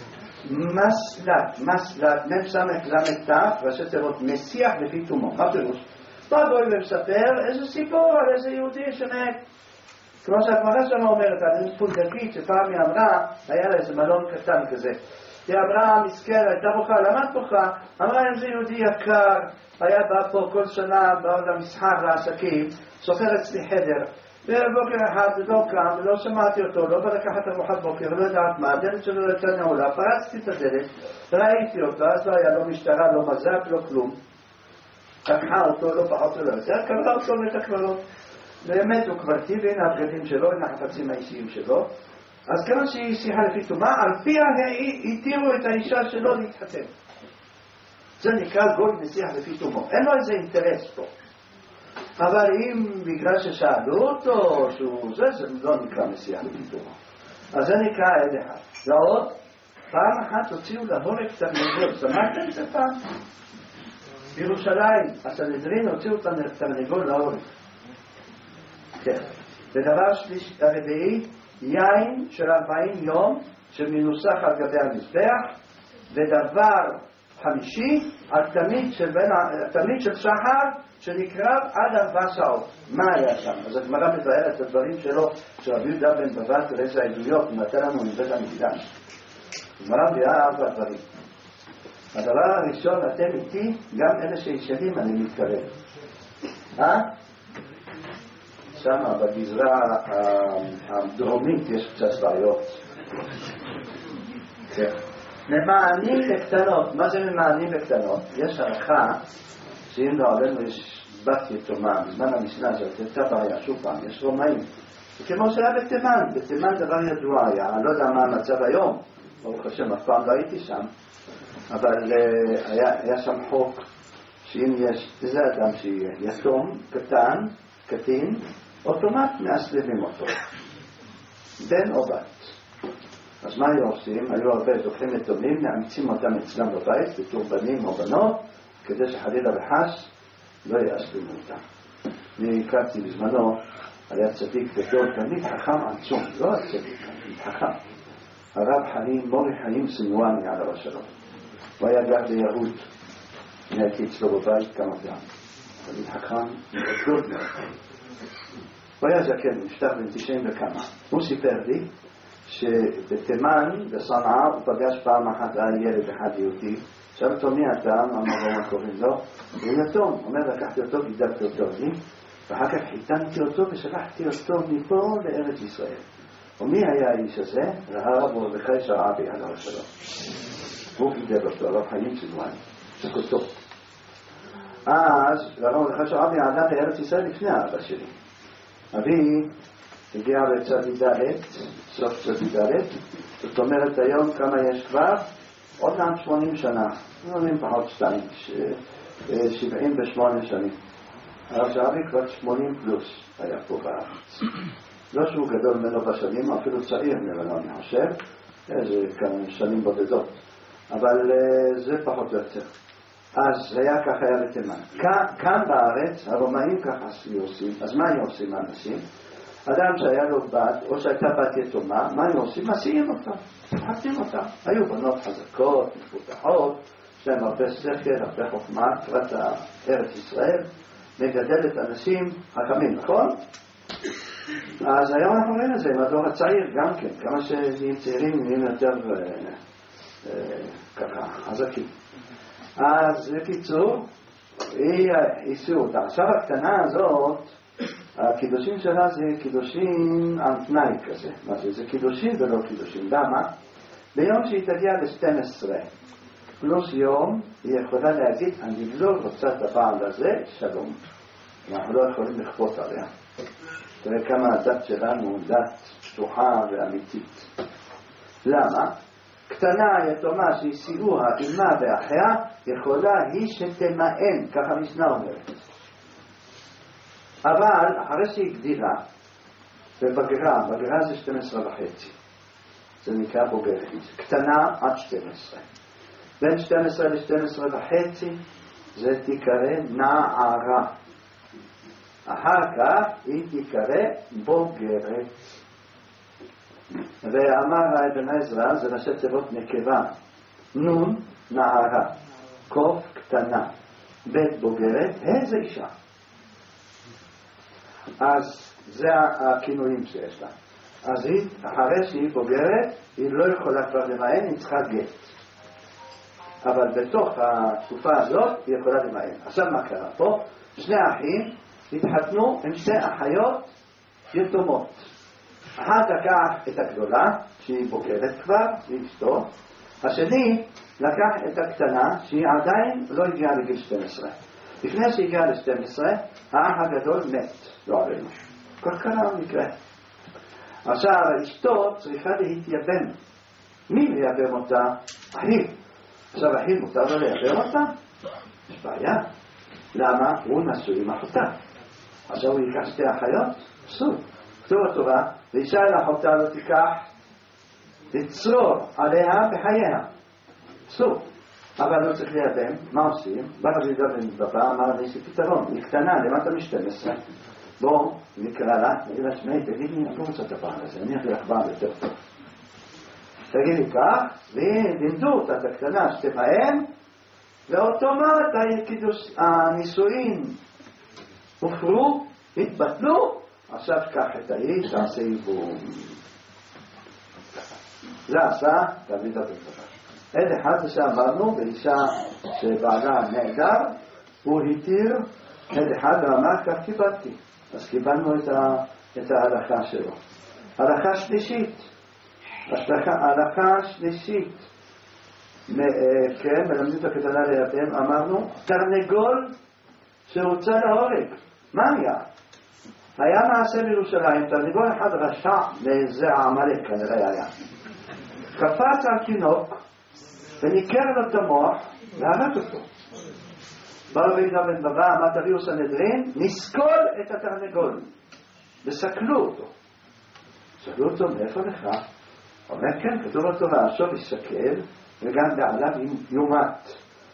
מסלט, נפסמת למתף, ראשי תיבות, מסיח לפי תומו. מה פירוש? בא גוי ומספר איזה סיפור על איזה יהודי שמת. כמו שהגמרא שלנו אומרת, על איזה פונדקית שפעם היא אמרה, היה לה איזה מלון קטן כזה. היא אמרה, מסכן, הייתה בוכה, למה את בוכה? אמרה, אם זה יהודי יקר, היה בא פה כל שנה, בא למסחר לעסקים, סוחר אצלי חדר, ובוקר אחד לא קם, ולא שמעתי אותו, לא בא לקחת ארוחת בוקר, לא יודעת מה, הדלת שלו הייתה נעולה, פרצתי את הדלת, ראיתי אותו, אז לא היה לו משטרה, לא מזק, לא כלום. לקחה אותו, לא פחות ולא יותר, קבלה אותו ואת הקבלות. באמת הוא קברתי, והנה הבגדים שלו, הנה החפצים האישיים שלו. אז כמה שהיא שיחה לפי תומה, על פיה התירו את האישה שלו להתחתן. זה נקרא גוי משיח לפי תומו. אין לו איזה אינטרס פה. אבל אם בגלל ששאלו אותו, זה לא נקרא משיח לפי תומו. אז זה נקרא עד אחד. ועוד, פעם אחת הוציאו להורג תרנגול. שמעתם זה פעם? בירושלים, הסנהדרין הוציאו תרנגול להורג. כן. ודבר הרביעי, יין של 40 יום שמנוסח על גבי המזבח, ודבר 5 על תמיד של שחר שנקרב עד 4 שעות. מה היה שם? אז הגמרא מבארת את הדברים שלו, שרבי יהודה בן בבא תראה איזה העדויות נתן לנו מבית המקדש. הגמרא מביאה 4 דברים. הדבר הראשון, אתם איתי, גם אלה שישנים אני מתקרב. שם בגזרה הדרומית יש קצת בעיות. ממענים בקטנות. מה זה ממענים בקטנות? יש הערכה שאם לא עלינו יש בת יתומה, בזמן המשנה הזאת, הייתה בעיה, שוב פעם, יש רומאים. כמו שהיה בתימן. בתימן דבר ידוע היה, אני לא יודע מה המצב היום, ברוך השם, אף פעם לא הייתי שם, אבל היה שם חוק שאם יש איזה אדם שיהיה יתום, קטין, אוטומט מאסלמים אותו, בן או בת. אז מה היו עושים? היו הרבה זוכרים יתומים, מאמצים אותם אצלם בבית, בתור בנים או בנות, כדי שחלילה וחס לא יאסלמו אותם. אני הכרתי בזמנו, היה צדיק גדול, תמיד חכם עצום, לא הצדיק, תמיד חכם. הרב חיים, מורי חיים סינואני עליו השלום. הוא היה גר ביהוד, אני הייתי אצלו בבית כמה פעמים. תמיד חכם, גדול מאוד. הוא היה זקן, נפטר בן 90 וכמה. הוא סיפר לי שבתימן, בסנעה, הוא פגש פעם אחת ילד אחד יהודי. שאל אותו מי אתה? אמר מה קוראים לו? הוא יתום. אומר, לקחתי אותו, גידלתי אותו לי, ואחר כך חיתנתי אותו ושלחתי אותו מפה לארץ ישראל. ומי היה האיש הזה? הרב מרדכי שרעבי עליו השלום. הוא גידל אותו, הרב חיים סינואני, זכותו. אז הרב מרדכי שרעבי עלה לארץ ישראל לפני האבא שלי. אבי הגיע לצדידלת, סוף צדידלת, זאת אומרת היום כמה יש כבר? עוד מעט 80 שנה, נראים פחות 78 שנים. הרב שרעבי כבר 80 פלוס היה פה בארץ. לא שהוא גדול ממנו בשנים, אפילו צעיר ממנו אני חושב, זה כמה שנים בודדות, אבל זה פחות או יותר. אז היה ככה היה בתימן. כאן בארץ הרומאים ככה עושים, אז מה היו עושים האנשים? אדם שהיה לו בת, או שהייתה בת יתומה, מה היו עושים? מסיעים אותה, מחתים אותה. היו בנות חזקות, מפותחות, יש להם הרבה שכל, הרבה חוכמה, קראת ארץ ישראל, מגדלת אנשים חכמים, נכון? אז היום אנחנו רואים את זה עם הדור הצעיר גם כן, כמה שצעירים נהיים יותר ככה חזקים. אז בקיצור, היא עשו אותה. עכשיו הקטנה הזאת, הקידושים שלה זה קידושים על תנאי כזה. מה זה? זה קידושים ולא קידושים. למה? ביום שהיא תגיע ל-12 פלוס יום, היא יכולה להגיד, אני לא רוצה את הבעל הזה, שלום. אנחנו לא יכולים לכפות עליה. תראה כמה הדת שלנו דת פתוחה ואמיתית. למה? קטנה יתומה שהסיעוה אימה ואחיה, יכולה היא שתמאן, ככה משנה אומרת. אבל אחרי שהיא גדילה, בגרה זה 12.5. זה נקרא בוגרת. קטנה עד 12. בין 12 ל-12.5 זה תיקרא נערה. אחר כך היא תיקרא בוגרת. ואמר אבן עזרא, זה ראשי תיבות נקבה, נון נערה, קוף קטנה, בית בוגרת, איזה אישה. אז זה הכינויים שיש לה. אז היא, אחרי שהיא בוגרת, היא לא יכולה כבר למען, היא צריכה גט. אבל בתוך התקופה הזאת היא יכולה למען. עכשיו מה קרה פה? שני אחים התחתנו עם שתי אחיות יתומות. אחת לקח את הגדולה, שהיא בוגרת כבר, היא אשתו. השני לקח את הקטנה, שהיא עדיין לא הגיעה לגיל 12. לפני שהגיעה ל-12, האח הגדול מת, לא עלינו. כך קרה המקרה. עכשיו, אשתו צריכה להתייבם. מי מייבם אותה? אחיו. עכשיו, אחיו מותר לו לייבם אותה? יש בעיה. למה? הוא נשוי עם אחותה. עכשיו הוא ייקח שתי אחיות? אסור. כתוב התורה, ואישה אל אחותה לא תיקח, לצרור עליה בחייה. אסור. אבל לא צריך לייבם. מה עושים? בא רבי דוד בבא, אמר לי שפתרון, היא קטנה, למטה מ-12. בואו נקרא לה, נגיד לה, שמי, תגיד לי, אני לא רוצה את הבעל הזה, אני אכלי לך בעל יותר טוב. תגיד לי כך, ולימדו אותה את הקטנה שתמאן, ואוטומט הנישואין הופרו, התבטלו, עכשיו קח את האיש, תעשה איבום. זה עשה דוד בבא. עד אחד שאמרנו, באישה שבעלה נהדר, הוא התיר עד אחד ואמר, כך קיבלתי. אז קיבלנו את ההלכה שלו. הלכה שלישית. הלכה שלישית. כן, מלמדים את הקטנה לידם, אמרנו, תרנגול שהוצא להורג. מה היה? היה מעשה בירושלים, תרנגול אחד רשע לאיזה העמלק כנראה היה. קפץ על תינוק וניקר לו את המוח והרג אותו. בא רבי יהודה בן בבא, אמר תביאו סנהדרין, נסקול את התרנגול. וסקלו אותו. שאלו אותו, מאיפה לך? אומר, כן, כתוב בתורה, השור יסקל וגם בעליו יומת.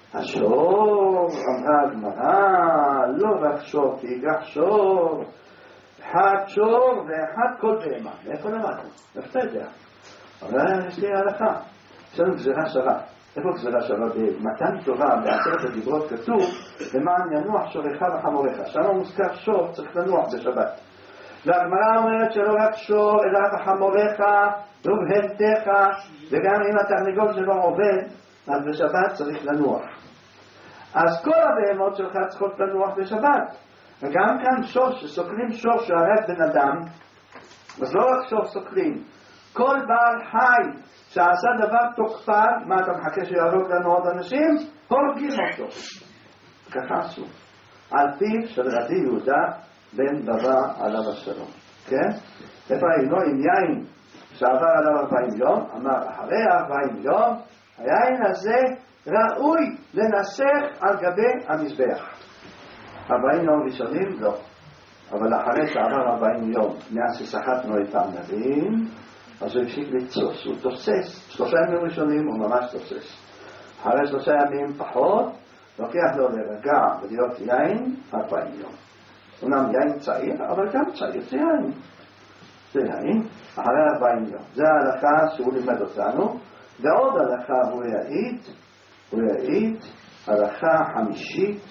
השור, אמרה הגמרא, לא רק שור, כי יגח שור, אחד שור ואחד כל בהמה. מאיפה למדנו? איפה אתה יודע? אבל יש לי הלכה. יש לנו גזירה שווה. איפה גזירה שווה? במתן תורה, בעשרת הדיברות כתוב, למען ינוח שורך וחמורך. שם מוזכר שור, צריך לנוח בשבת. והגמרא אומרת שלא רק שור, אלא וחמורך ובהמתך, וגם אם התרנגול שלו עובד, אז בשבת צריך לנוח. אז כל הבהמות שלך צריכות לנוח בשבת. וגם כאן שור, שסוקלים שור שהרג בן אדם, אז לא רק שור סוקלים, כל בעל חי שעשה דבר תוקפן, מה אתה מחכה שיהרוג לנו עוד אנשים? הורגים אותו. ככה עשו. על פיו של רבי יהודה בן בבא עליו השלום. כן? איפה היינו עם יין שעבר עליו 40 יום, אמר אחרי 40 יום, היין הזה ראוי לנסך על גבי המזבח. 40 יום ראשונים לא. אבל אחרי שעבר 40 יום מאז ששחטנו את הענבים, אז הוא הפסיק לתסוס, הוא תוסס. 3 ימים ראשונים הוא ממש תוסס. אחרי 3 ימים פחות, לוקח לו לרגע ולהיות יין 40 יום. אומנם יין צעיר, אבל גם צעיר זה יין. זה יין אחרי 40 יום. זה ההלכה שהוא לימד אותנו. ועוד הלכה הוא יעיד הלכה חמישית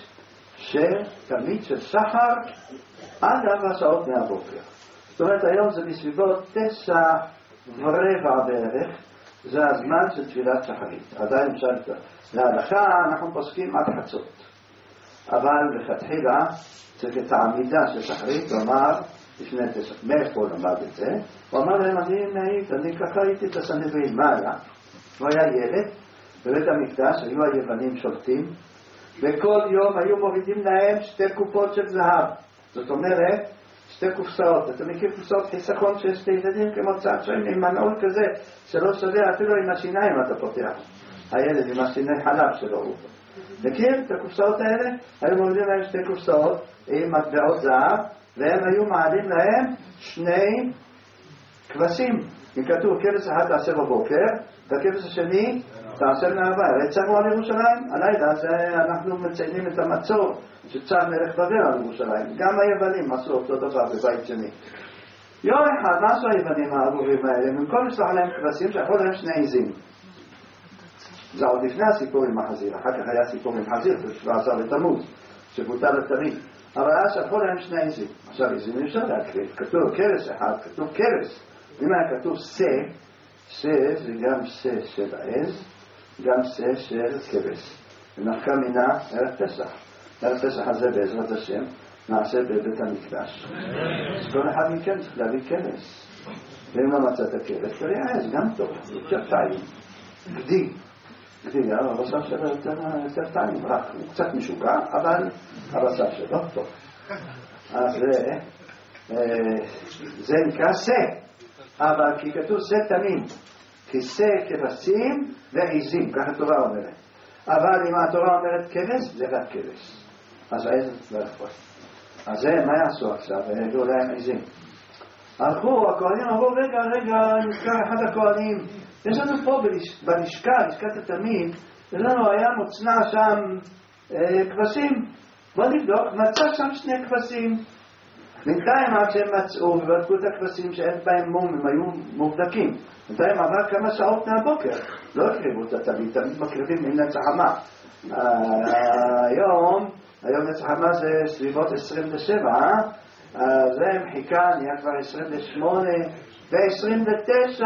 שתמיד של שחר עד 4 שעות מהבוקר. זאת אומרת היום זה בסביבות 9:15 בערך, זה הזמן של תפילת שחרית. עדיין אפשר להלכה אנחנו פוסקים עד חצות. אבל לכתחילה צריך את העמידה של שחרית, הוא אמר לפני 9, מאיפה למד את זה? הוא אמר להם אני ככה הייתי את הסנהדרין, מה היה? הוא היה ילד בבית המקדש, היו היוונים שולטים, וכל יום היו מורידים להם 2 קופות של זהב. זאת אומרת 2 קופסאות. אתה מכיר קופסאות חיסכון שיש לילדים כמו צעד שהם עם מנעול כזה שלא שווה אפילו עם השיניים אתה פותח. הילד עם השיני חלב שלו. מכיר את הקופסאות האלה? היו מורידים להם 2 קופסאות עם מטבעות זהב, והם היו מעלים להם 2 כבשים. אם כתוב כבש אחד תעשה בבוקר, והכבש השני תעשה מהבית. וצאו על ירושלים, הלילה זה אנחנו מציינים את המצור שצאו מלך בבל על ירושלים. גם היוונים עשו אותו דבר בבית שני. יום אחד, מה עשו היוונים הארורים האלה? במקום לשלוח להם כבשים, שלחו להם 2 עזים. זה עוד לפני הסיפור עם החזיר. אחר כך היה סיפור עם חזיר, ב17 בתמוז, שבוטל התמיד. אבל אז שלחו להם 2 עזים. עכשיו עזים אפשר להקריא. כתוב כרס אחד, כתוב כרס. אם היה כתוב זה גם של העז, גם של כבש. ונחקה מינה ערב פסח. ערב פסח הזה בעזרת השם נעשה בבית המקדש. אז כל אחד מכם צריך להביא כבש. ואם לא מצאת כבש, תראי העז, גם טוב. יותר טעים. גדי, הבשר שלו יותר טעים. הוא קצת משוגע, אבל הבשר שלו טוב. אז זה נקרא זה. אבל כי כתוב זה תמים, כיסא כבשים ועזים, ככה התורה אומרת. אבל אם התורה אומרת כבש, זה רק כבש. אז העז לא יכול. אז זה, מה יעשו עכשיו? והביאו להם עזים. הכהנים אמרו, רגע, נזכר אחד הכהנים. יש לנו פה בלשכה, לשכת התמיד, יש לנו היה מוצנע שם כבשים. בוא נבדוק, מצא שם 2 כבשים. בינתיים עד שהם מצאו ובדקו את הכבשים שאין בהם מום, הם היו מובדקים. בינתיים עבר כמה שעות מהבוקר, לא הקריבו את התמיד, תמיד מקריבים מן נצח חמה. היום נצח חמה זה סביבות 27, זה חיכה, נהיה כבר 28 ו-29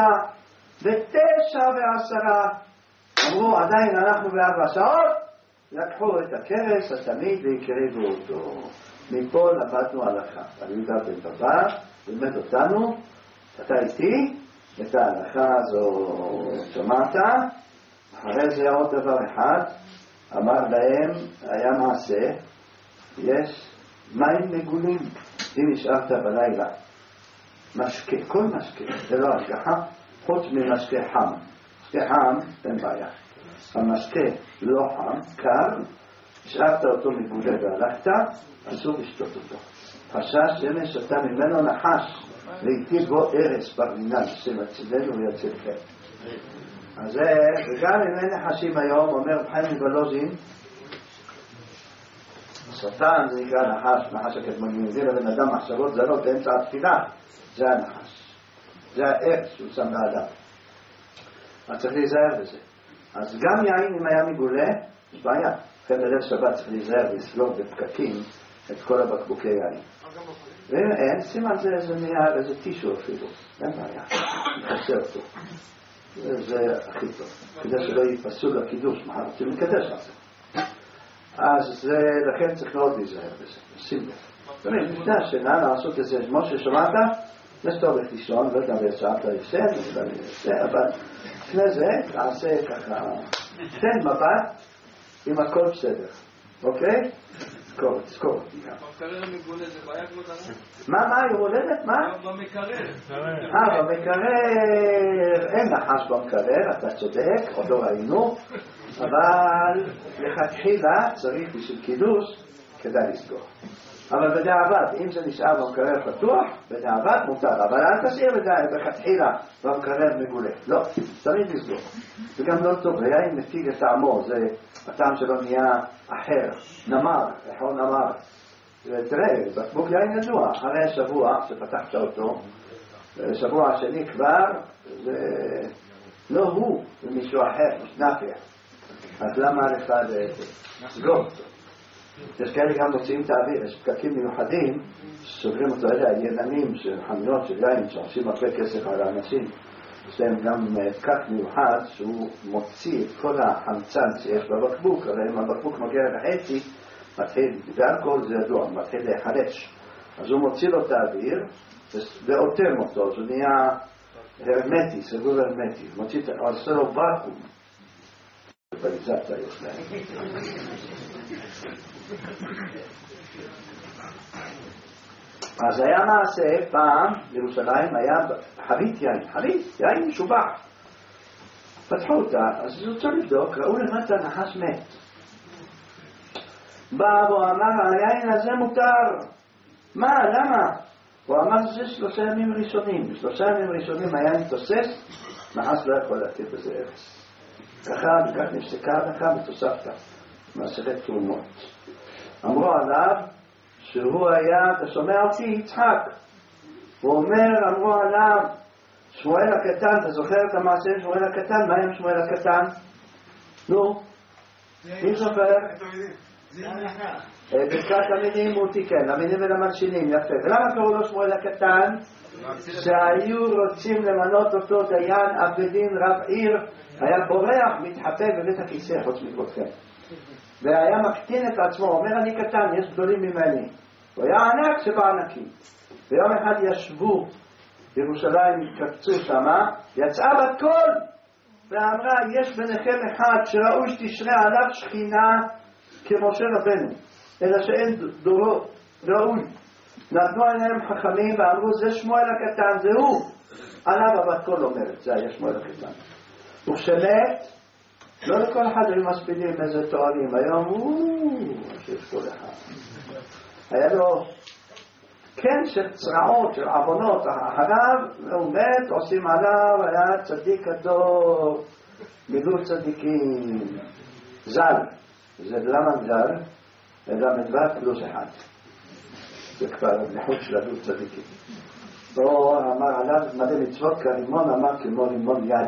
ו-9:10. אמרו עדיין אנחנו ב4 שעות, לקחו את הכרס, התמיד והקריבו אותו. מפה למדנו הלכה. רבי יהודה בן בבא לימד אותנו, אתה איתי, את ההלכה הזו שמעת. אחרי זה עוד דבר אחד, אמר להם, היה מעשה, יש מים מגולים. אם נשארת בלילה משקה, כל משקה, זה לא השגחה, חוץ ממשקה חם. משקה חם, אין בעיה. המשקה לא חם, קר, השארת אותו מגולה והלכת, אסור לשתות אותו. חשש שמא שתה ממנו נחש, והטיל בו ארץ ברנן, שמצילנו ויצילכם. אז וגם אם אין נחשים היום, אומר חיים מוולוז'ין, שטן זה נקרא נחש הקדמוני, מביא לבן אדם מחשבות זרות באמצע התפילה, זה הנחש, זה הארץ שהוא שם לאדם. אז צריך להיזהר בזה. אז גם יין אם היה מגולה, יש בעיה. אחרי בליל שבת צריך להיזהר ולסלור בפקקים את כל הבקבוקי יין. ואם אין, סימן זה נהיה איזה טישו אפילו, אין בעיה, נכסה אותו. זה הכי טוב, כדי שלא ייפסו לקידוש, מה רוצים לקדש על זה. אז לכן צריך מאוד להיזהר בזה, שים לב. באמת, לפני השינה לעשות את זה, כמו ששמעת, יש טוב לישון, לא יודע בשעת לישן, אבל לפני זה תעשה ככה, תן מבט אם הכל בסדר, אוקיי? תזכור אותי גם. במקרר המגולה זה בעיה כמו דרך? מה? יום הולדת? מה? במקרר. במקרר אין נחש במקרר, אתה צודק, עוד לא ראינו, אבל לכתחילה צריך בשביל קידוש כדאי לסגור. אבל בדיעבד, אם זה נשאר במקרר פתוח, בדיעבד מותר, אבל אל תשאיר לכתחילה במקרר מגולה. לא, צריך לסגור. זה גם לא טוב, היין מפיג את טעמו, זה הטעם שלו נהיה אחר, נמר, יכול נמר. ותראה, בקבוק יין ידוע, אחרי שבוע שפתחת אותו, שבוע השני כבר, זה לא הוא, זה מישהו אחר, נפיה. אז למה לך לסגור אותו? יש כאלה גם מוציאים את האוויר, יש פקקים מיוחדים שסוגרים אותו, אלה העניינים של חנויות של יין שעושים הרבה כסף על האנשים. יש להם גם פקק מיוחד שהוא מוציא את כל החמצן שיש בבקבוק, אבל אם הבקבוק מגיע לחצי, מתחיל, באלכוהול זה ידוע, מתחיל להיחלש. אז הוא מוציא לו את האוויר ואוטם אותו, אז הוא נהיה הרמטי, סגור הרמטי, מוציא את האוויר, עושה לו ואקום. פריזציה יש להם. אז היה מעשה, פעם בירושלים היה חבית יין משובח. פתחו אותה, אז הוא צריך לבדוק, ראו למטה נחש מת. בא והוא אמר, היין הזה מותר. מה? למה? הוא אמר, זה 3 ימים ראשונים. 3 ימים ראשונים היין תוסס, נחש לא יכול להתיר בזה ארץ. ככה, וכך נפסקה לך ותוספת. מעשרת תרומות. אמרו עליו שהוא היה, אתה שומע אותי, יצחק. הוא אומר, אמרו עליו, שמואל הקטן, אתה זוכר את המעשה שמואל הקטן? מה עם שמואל הקטן? נו, מי זוכר? ברכת המינים הוא תיקן, המינים ולמלשינים, יפה. ולמה קראו לו שמואל הקטן? שהיו רוצים למנות אותו דיין עבדין רב עיר, היה בורח, מתחפה בבית הכיסא חוץ מכבודכם. והיה מקטין את עצמו, אומר אני קטן, יש גדולים ממני. הוא היה ענק שבענקים. ויום אחד ישבו בירושלים, התקבצו שמה, יצאה בת קול ואמרה, יש ביניכם אחד שראוי שתשרה עליו שכינה כמשה רבנו, אלא שאין דורו ראוי. נתנו עליהם חכמים ואמרו, זה שמואל הקטן, זה הוא. עליו הבת קול אומרת, זה היה שמואל הקטן. וכשמת, לא לכל אחד היו מספידים איזה תוארים, היום שיש כל אחד. היה לו כן של צרעות, של עוונות, אחריו הוא מת, עושים עליו, היה צדיק הדור, גדול צדיקים, זל. זה למה זל? אלא מדבר פלוס אחד. זה כבר נחוץ של גדול צדיקים. הוא אמר עליו, מלא מצוות כרימון, אמר כמו רימון יד.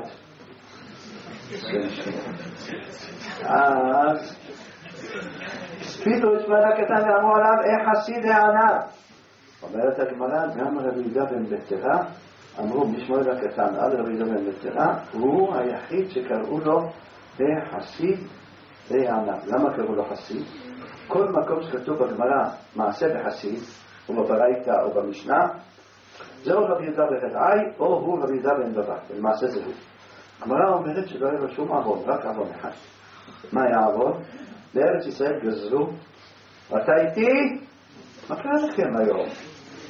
אז ספידו שמואל הקטן ואמרו עליו, איך חסיד הענב? אומרת הגמרא, גם רבי יהודה בן בתרא, אמרו בשמואל הקטן על רבי יהודה בן בתרא, הוא היחיד שקראו לו חסיד הענב. למה קראו לו חסיד? כל מקום שכתוב בגמרא מעשה בחסיד, או בברייתא או במשנה, זהו רבי יהודה בן בתרא, או הוא רבי יהודה בן בבת, למעשה זה הוא. הגמרא אומרת שלא היה לו שום עוון, רק עוון אחד. מה היה עוון? בארץ ישראל גזרו, אתה איתי? מה קרה לכם היום?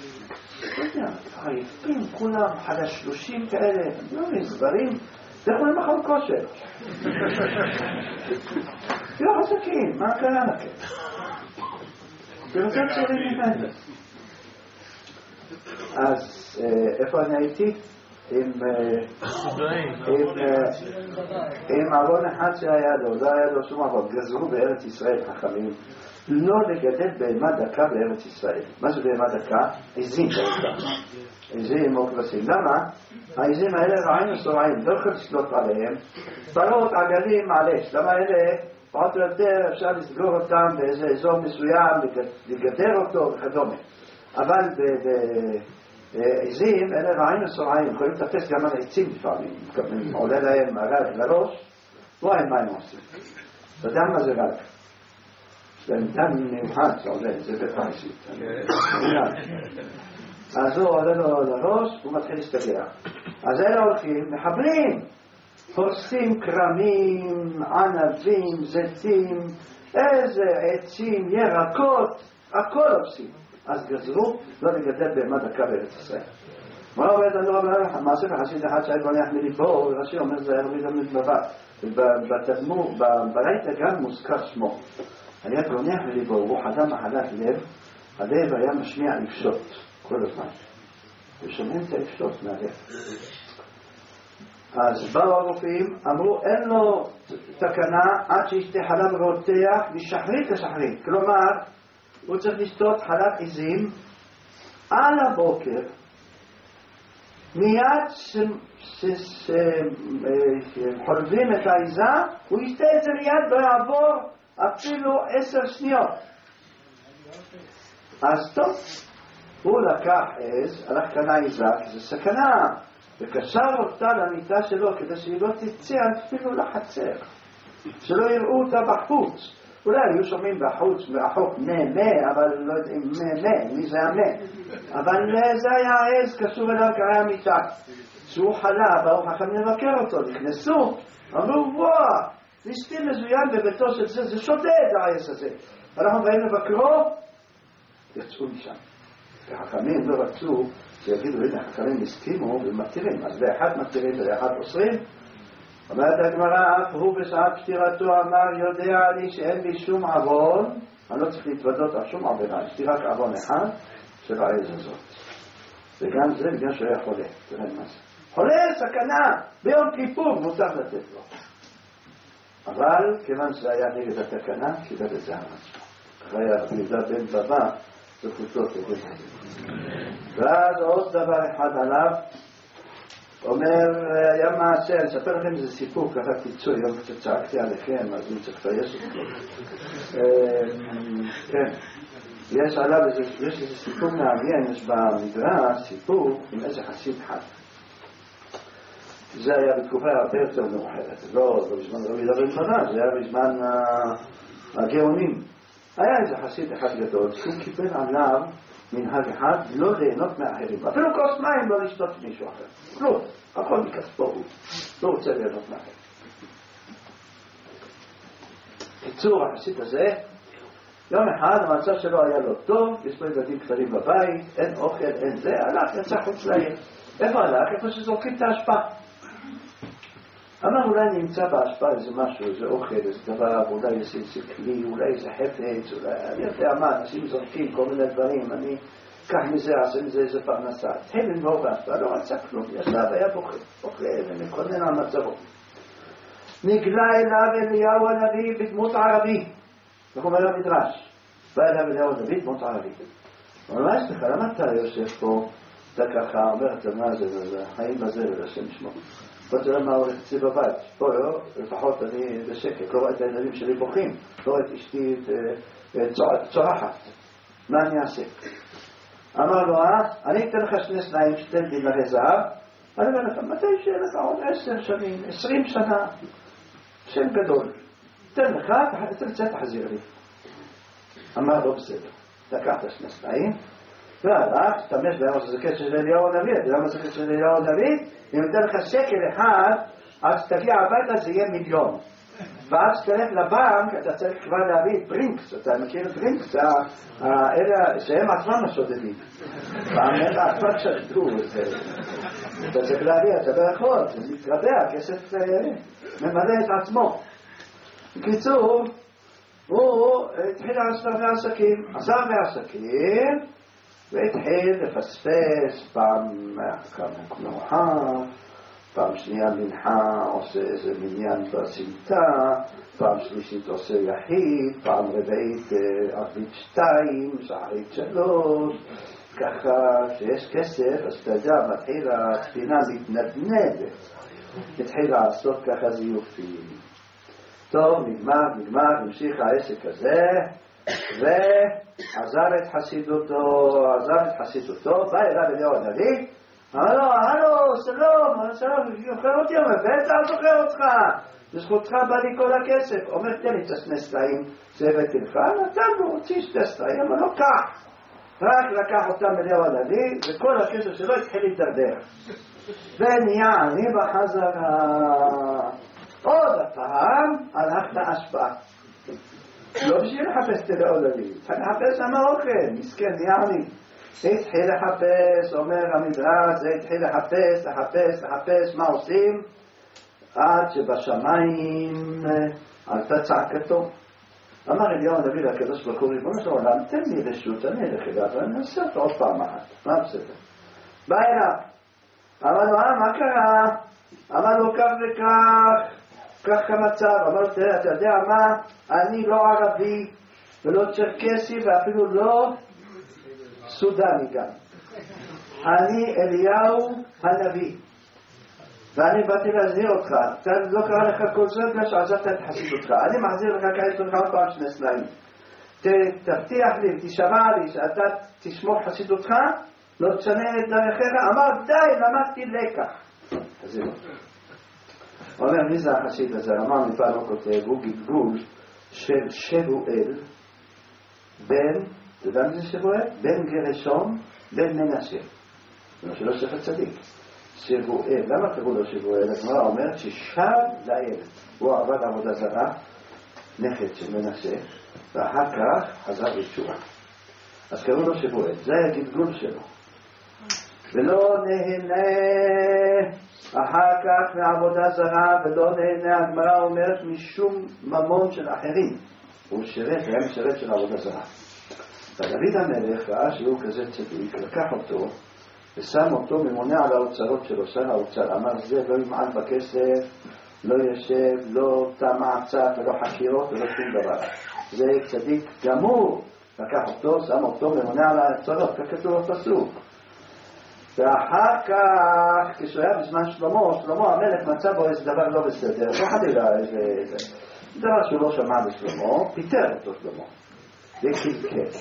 לא יודע, חריפים, כולם חדשלושים כאלה, לא מזברים, לכו למכון כושר. לא חזקים, מה קרה לכם? ברצון צעירים ממנו. אז איפה אני הייתי? עם ארון אחד שהיה לו, לא היה לו שום ארון, גזרו בארץ ישראל חכמים לא לגדל בהמה דקה בארץ ישראל. מה זה בהמה דקה? עזים דקה. עזים או כבשים. למה? העזים האלה רעים וסורעים, לא יכול לשלוט עליהם. פרות, עגלים, מעלש. למה אלה, פחות או יותר, אפשר לסגור אותם באיזה אזור מסוים, לגדר אותו וכדומה. אבל עזים, אלה רעים וסורעים, יכולים לתפס גם על עצים לפעמים. עולה להם הרג לראש, וואי, מה הם עושים? אתה יודע מה זה רג? זה דם מיוחד שעולה, זה בפרשית. אז הוא עולה לו לראש, הוא מתחיל להסתגר. אז אלה הולכים, מחברים, פורסים קרמים, ענבים, זיתים, איזה עצים, ירקות, הכל עושים. אז גזרו, לא לגדל בהמה דקה בארץ ישראל. מה עובד לנו רב? מעשה בחסיד אחד שהיה גונח מליבו, רש"י אומר זה היה רבי במדבר. בתלמוד, ברייתא גם מוזכר שמו. היה גונח מליבו, הוא חדה מחלת לב, הלב היה משמיע לפשוט כל הזמן. ושומעים את הלפשוט מהלב. אז באו הרופאים, אמרו אין לו תקנה עד שישתה חלב רותח משחרית לשחרית. כלומר, הוא צריך לשתות חלב עזים על הבוקר, מיד שחולבים את העיזה, הוא ישתה את זה מיד לא יעבור אפילו 10 שניות. אז טוב, הוא לקח עז, הלך קנה עיזה, כי זה סכנה, וקשר אותה למיטה שלו כדי שהיא לא תצא אפילו לחצר, שלא יראו אותה בחוץ. אולי היו שומעים בחוץ והחוק מה, אבל לא יודעים מי זה המה. אבל זה היה עז קשור אליו קרה המיטה. שהוא חלה, באו חכמים לבקר אותו, נכנסו, אמרו וואו, ליסטי מזוין בביתו של זה שודד העז הזה. אנחנו באים לבקרו, יצאו משם. החכמים לא רצו שיגידו, הנה החכמים הסכימו ומתירים, אז באחד מתירים ולאחד אוסרים. אומרת הגמרא, אף הוא בשעת פטירתו אמר, יודע לי שאין לי שום עוון, אני לא צריך להתוודות על שום עוונה, יש לי רק עוון אחד של העז הזאת. וגם זה בגלל שהוא היה חולה, תראה מה זה. חולה, סכנה, ביום כיפור מותר לתת לו. אבל כיוון שזה היה נגד התקנה, קיבל את זה על עצמו. אחרי הרבי יהודה בן בבא, זכותו תגיד. ואז עוד דבר אחד עליו, אומר, היה מעשה, אני אספר לכם איזה סיפור, ככה תצאו, יום קצת צעקתי עליכם, אז אני צריך לפייס אותו. כן, יש עליו, יש איזה סיפור מעניין, יש במדרש סיפור עם איזה חסיד אחד. זה היה בתקופה הרבה יותר מאוחרת, לא בזמן רבי יהודה בן בבא, זה היה בזמן הגאונים. היה איזה חסיד אחד גדול, שהוא קיבל עליו מנהג אחד, לא ליהנות מאחרים. אפילו כוס מים לא לשתות מישהו אחר. לא, הכל מכספו הוא. לא רוצה ליהנות מאחרים. קיצור, החסיד הזה, יום אחד המצב שלו היה לא טוב, יש לו ילדים קטנים בבית, אין אוכל, אין זה, הלך, יצא חוץ לעיר. איפה הלך? איפה שזורקים את ההשפעה. אמר אולי נמצא בהשפעה איזה משהו, איזה אוכל, איזה דבר, אולי איזה כלי, אולי איזה חפץ, אולי, אני יודע מה, אנשים זורקים כל מיני דברים, אני קח מזה, עשה מזה איזה פרנסה. תהלם לא בהשפעה, לא רצה כלום, ישב, היה בוכה ומקונן על מצבו. נגלה אליו אליהו הנביא בדמות ערבי, איך אומר המדרש, בא אליו אליהו הנביא בדמות ערבי. אבל מה יש לך, למה אתה יושב פה, אתה ככה, אומר, אתה מה זה, חיים בזה ולשם שמו. בוא תראה מה הולך אצלי בבית. פה לא, לפחות אני בשקט, לא רואה את הילדים שלי בוכים, לא רואה את אשתי צורחת. מה אני אעשה? אמר לו, אני אתן לך 2 שניים שתן לי מלא זהב, אני אומר לך, מתי שיהיה לך עוד 10 שנים, 20 שנה, שם גדול, תן לך, תרצה תחזיר לי. אמר לו, בסדר, לקחת 2 שניים, והלך, תשתמש בהם שזה קשר של אליהו הנביא. אתה יודע מה זה קשר של אליהו הנביא? אם נותן לך שקל אחד, אז תגיע הביתה זה יהיה 1,000,000. ואז תלך לבנק, אתה צריך כבר להביא ברינקס, אתה מכיר ברינקס, אלה שהם עצמם השודדים. פעם הם עצמם שדדו, אתה צריך להביא, אתה לא יכול, זה מתרבה, הכסף ממלא את עצמו. בקיצור, הוא התחיל לעשות בעסקים, עזר בעסקים, והתחיל לפספס פעם כמוחה, פעם שנייה מנחה עושה איזה מניין בסמטה, פעם שלישית עושה יחיד, פעם רביעית ערבית 2, שערית 3, ככה שיש כסף, אז אתה יודע, מתחיל הספינה להתנדנד, התחיל לעשות ככה זיופים. טוב, נגמר, המשיך העסק הזה, ועזר את חסידותו, בא אליו אליהו הנביא, אמר לו, הלו, שלום, זוכר אותי, אומר, בטח זוכר אותך, בזכותך בא לי כל הכסף. אומר, תן לי את השני סלעים, זה הבאתי לך, נתנו, הוציא שני סלעים, אבל לא כך. רק לקח אותם אליהו הנביא, וכל הכסף שלו התחיל להתדרדר. ונהיה עני בחזרה. עוד הפעם הלך להשפעה. לא בשביל לחפש את אליהו הנביא, צריך לחפש שם אוכל, מסכן, נהיה עני. התחיל לחפש, אומר המדרש, זה התחיל לחפש, מה עושים? עד שבשמיים עלתה צעקתו. אמר אליהו הנביא לקדוש ברוך הוא, ריבונו של עולם, תן לי רשות, אני אלך אליו, ואני אעשה אותו עוד פעם אחת. מה בסדר? בא אליו. אמר לו, מה קרה? אמר לו, כך וכך המצב. אמר לו, תראה, אתה יודע מה? אני לא ערבי, ולא צ'רקסי, ואפילו לא סודני גם. אני אליהו הנביא. ואני באתי להזהיר אותך, לא קרה לך כל זאת בגלל שעזבת את חסידותך. אני מחזיר לך כעת אותך עוד פעם שני סלעים. תבטיח לי, תשמע לי, שאתה תשמור חסידותך, לא תשנה את דרכך. אמר, די, למדתי לקח. אז הוא אומר, מי זה החסיד הזה? אמר מפעל לא כותב, הוא גלגול של שבואל, בן, אתה יודע מי זה שבואל? בן גרשום, בן מנשה. זה שלא שפט צדיק. שבואל, למה קראו לו שבואל? הגמרא אומרת ששב לילד. הוא עבד עבודה זרה, נכד של מנשה, ואחר כך חזר בתשובה. אז קראו לו שבואל, זה הגלגול שלו. ולא נהנה אחר כך מעבודה זרה, ולא נהנה, הגמרא אומרת, משום ממון של אחרים. הוא שירת, היה משרת של עבודה זרה. ודוד המלך ראה שהוא כזה צדיק, לקח אותו, ושם אותו ממונה על האוצרות שלו, שר האוצר, אמר זה לא ימעל בכסף, לא ישב, לא תמה קצת, ולא חקירות, ולא שום דבר. זה צדיק גמור, לקח אותו, שם אותו ממונה על האוצרות, ככתוב בפסוק. ואחר כך, כשהוא היה בזמן שלמה המלך מצא בו איזה דבר לא בסדר, לא חדילה, איזה דבר שהוא לא שמע בשלמה, פיטר אותו שלמה, וקלקל,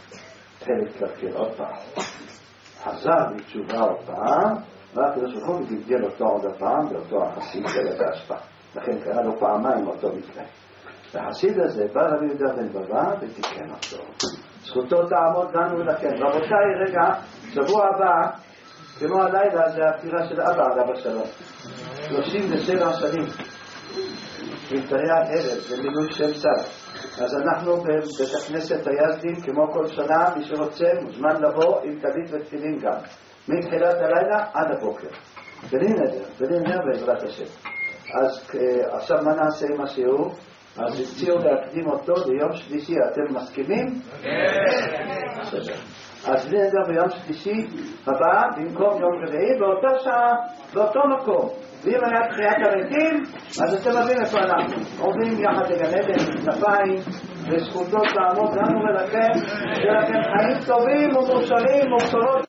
התחיל עוד פעם. חזר בתשובה עוד פעם, והקדוש ברוך הוא גלגל אותו עוד פעם, ואותו החסיד של ההשפעה. לכן קרא לו פעמיים אותו מקרה. והחסיד הזה בא רבי יהודה בן בבא ותיקן אותו. זכותו תעמוד לנו לכן. רבותיי, רגע, שבוע הבא, כמו הלילה, זה הפטירה של אבא עליו השלום. 37 שנים. עם תרי"ג ערב, זה מילוי שם צד. אז אנחנו בבית הכנסת היזדים, כמו כל שנה, מי שרוצה מוזמן לבוא עם טלית ותפילין גם. מתחילת הלילה עד הבוקר. בלי נדר בעזרת השם. אז עכשיו מה נעשה עם השיעור? אז הציעו להקדים אותו ליום שלישי. אתם מסכימים? כן. אז בלי נדר ביום שלישי הבא, במקום יום רביעי, באותה שעה, באותו מקום. ואם היה תחיית המתים, אז אתם מבינים איפה אנחנו. עובדים יחד לגן עדן, כנפיים, וזכותו תעמוד לנו ולכם, שלכם חיים טובים ומאושרים ובשורות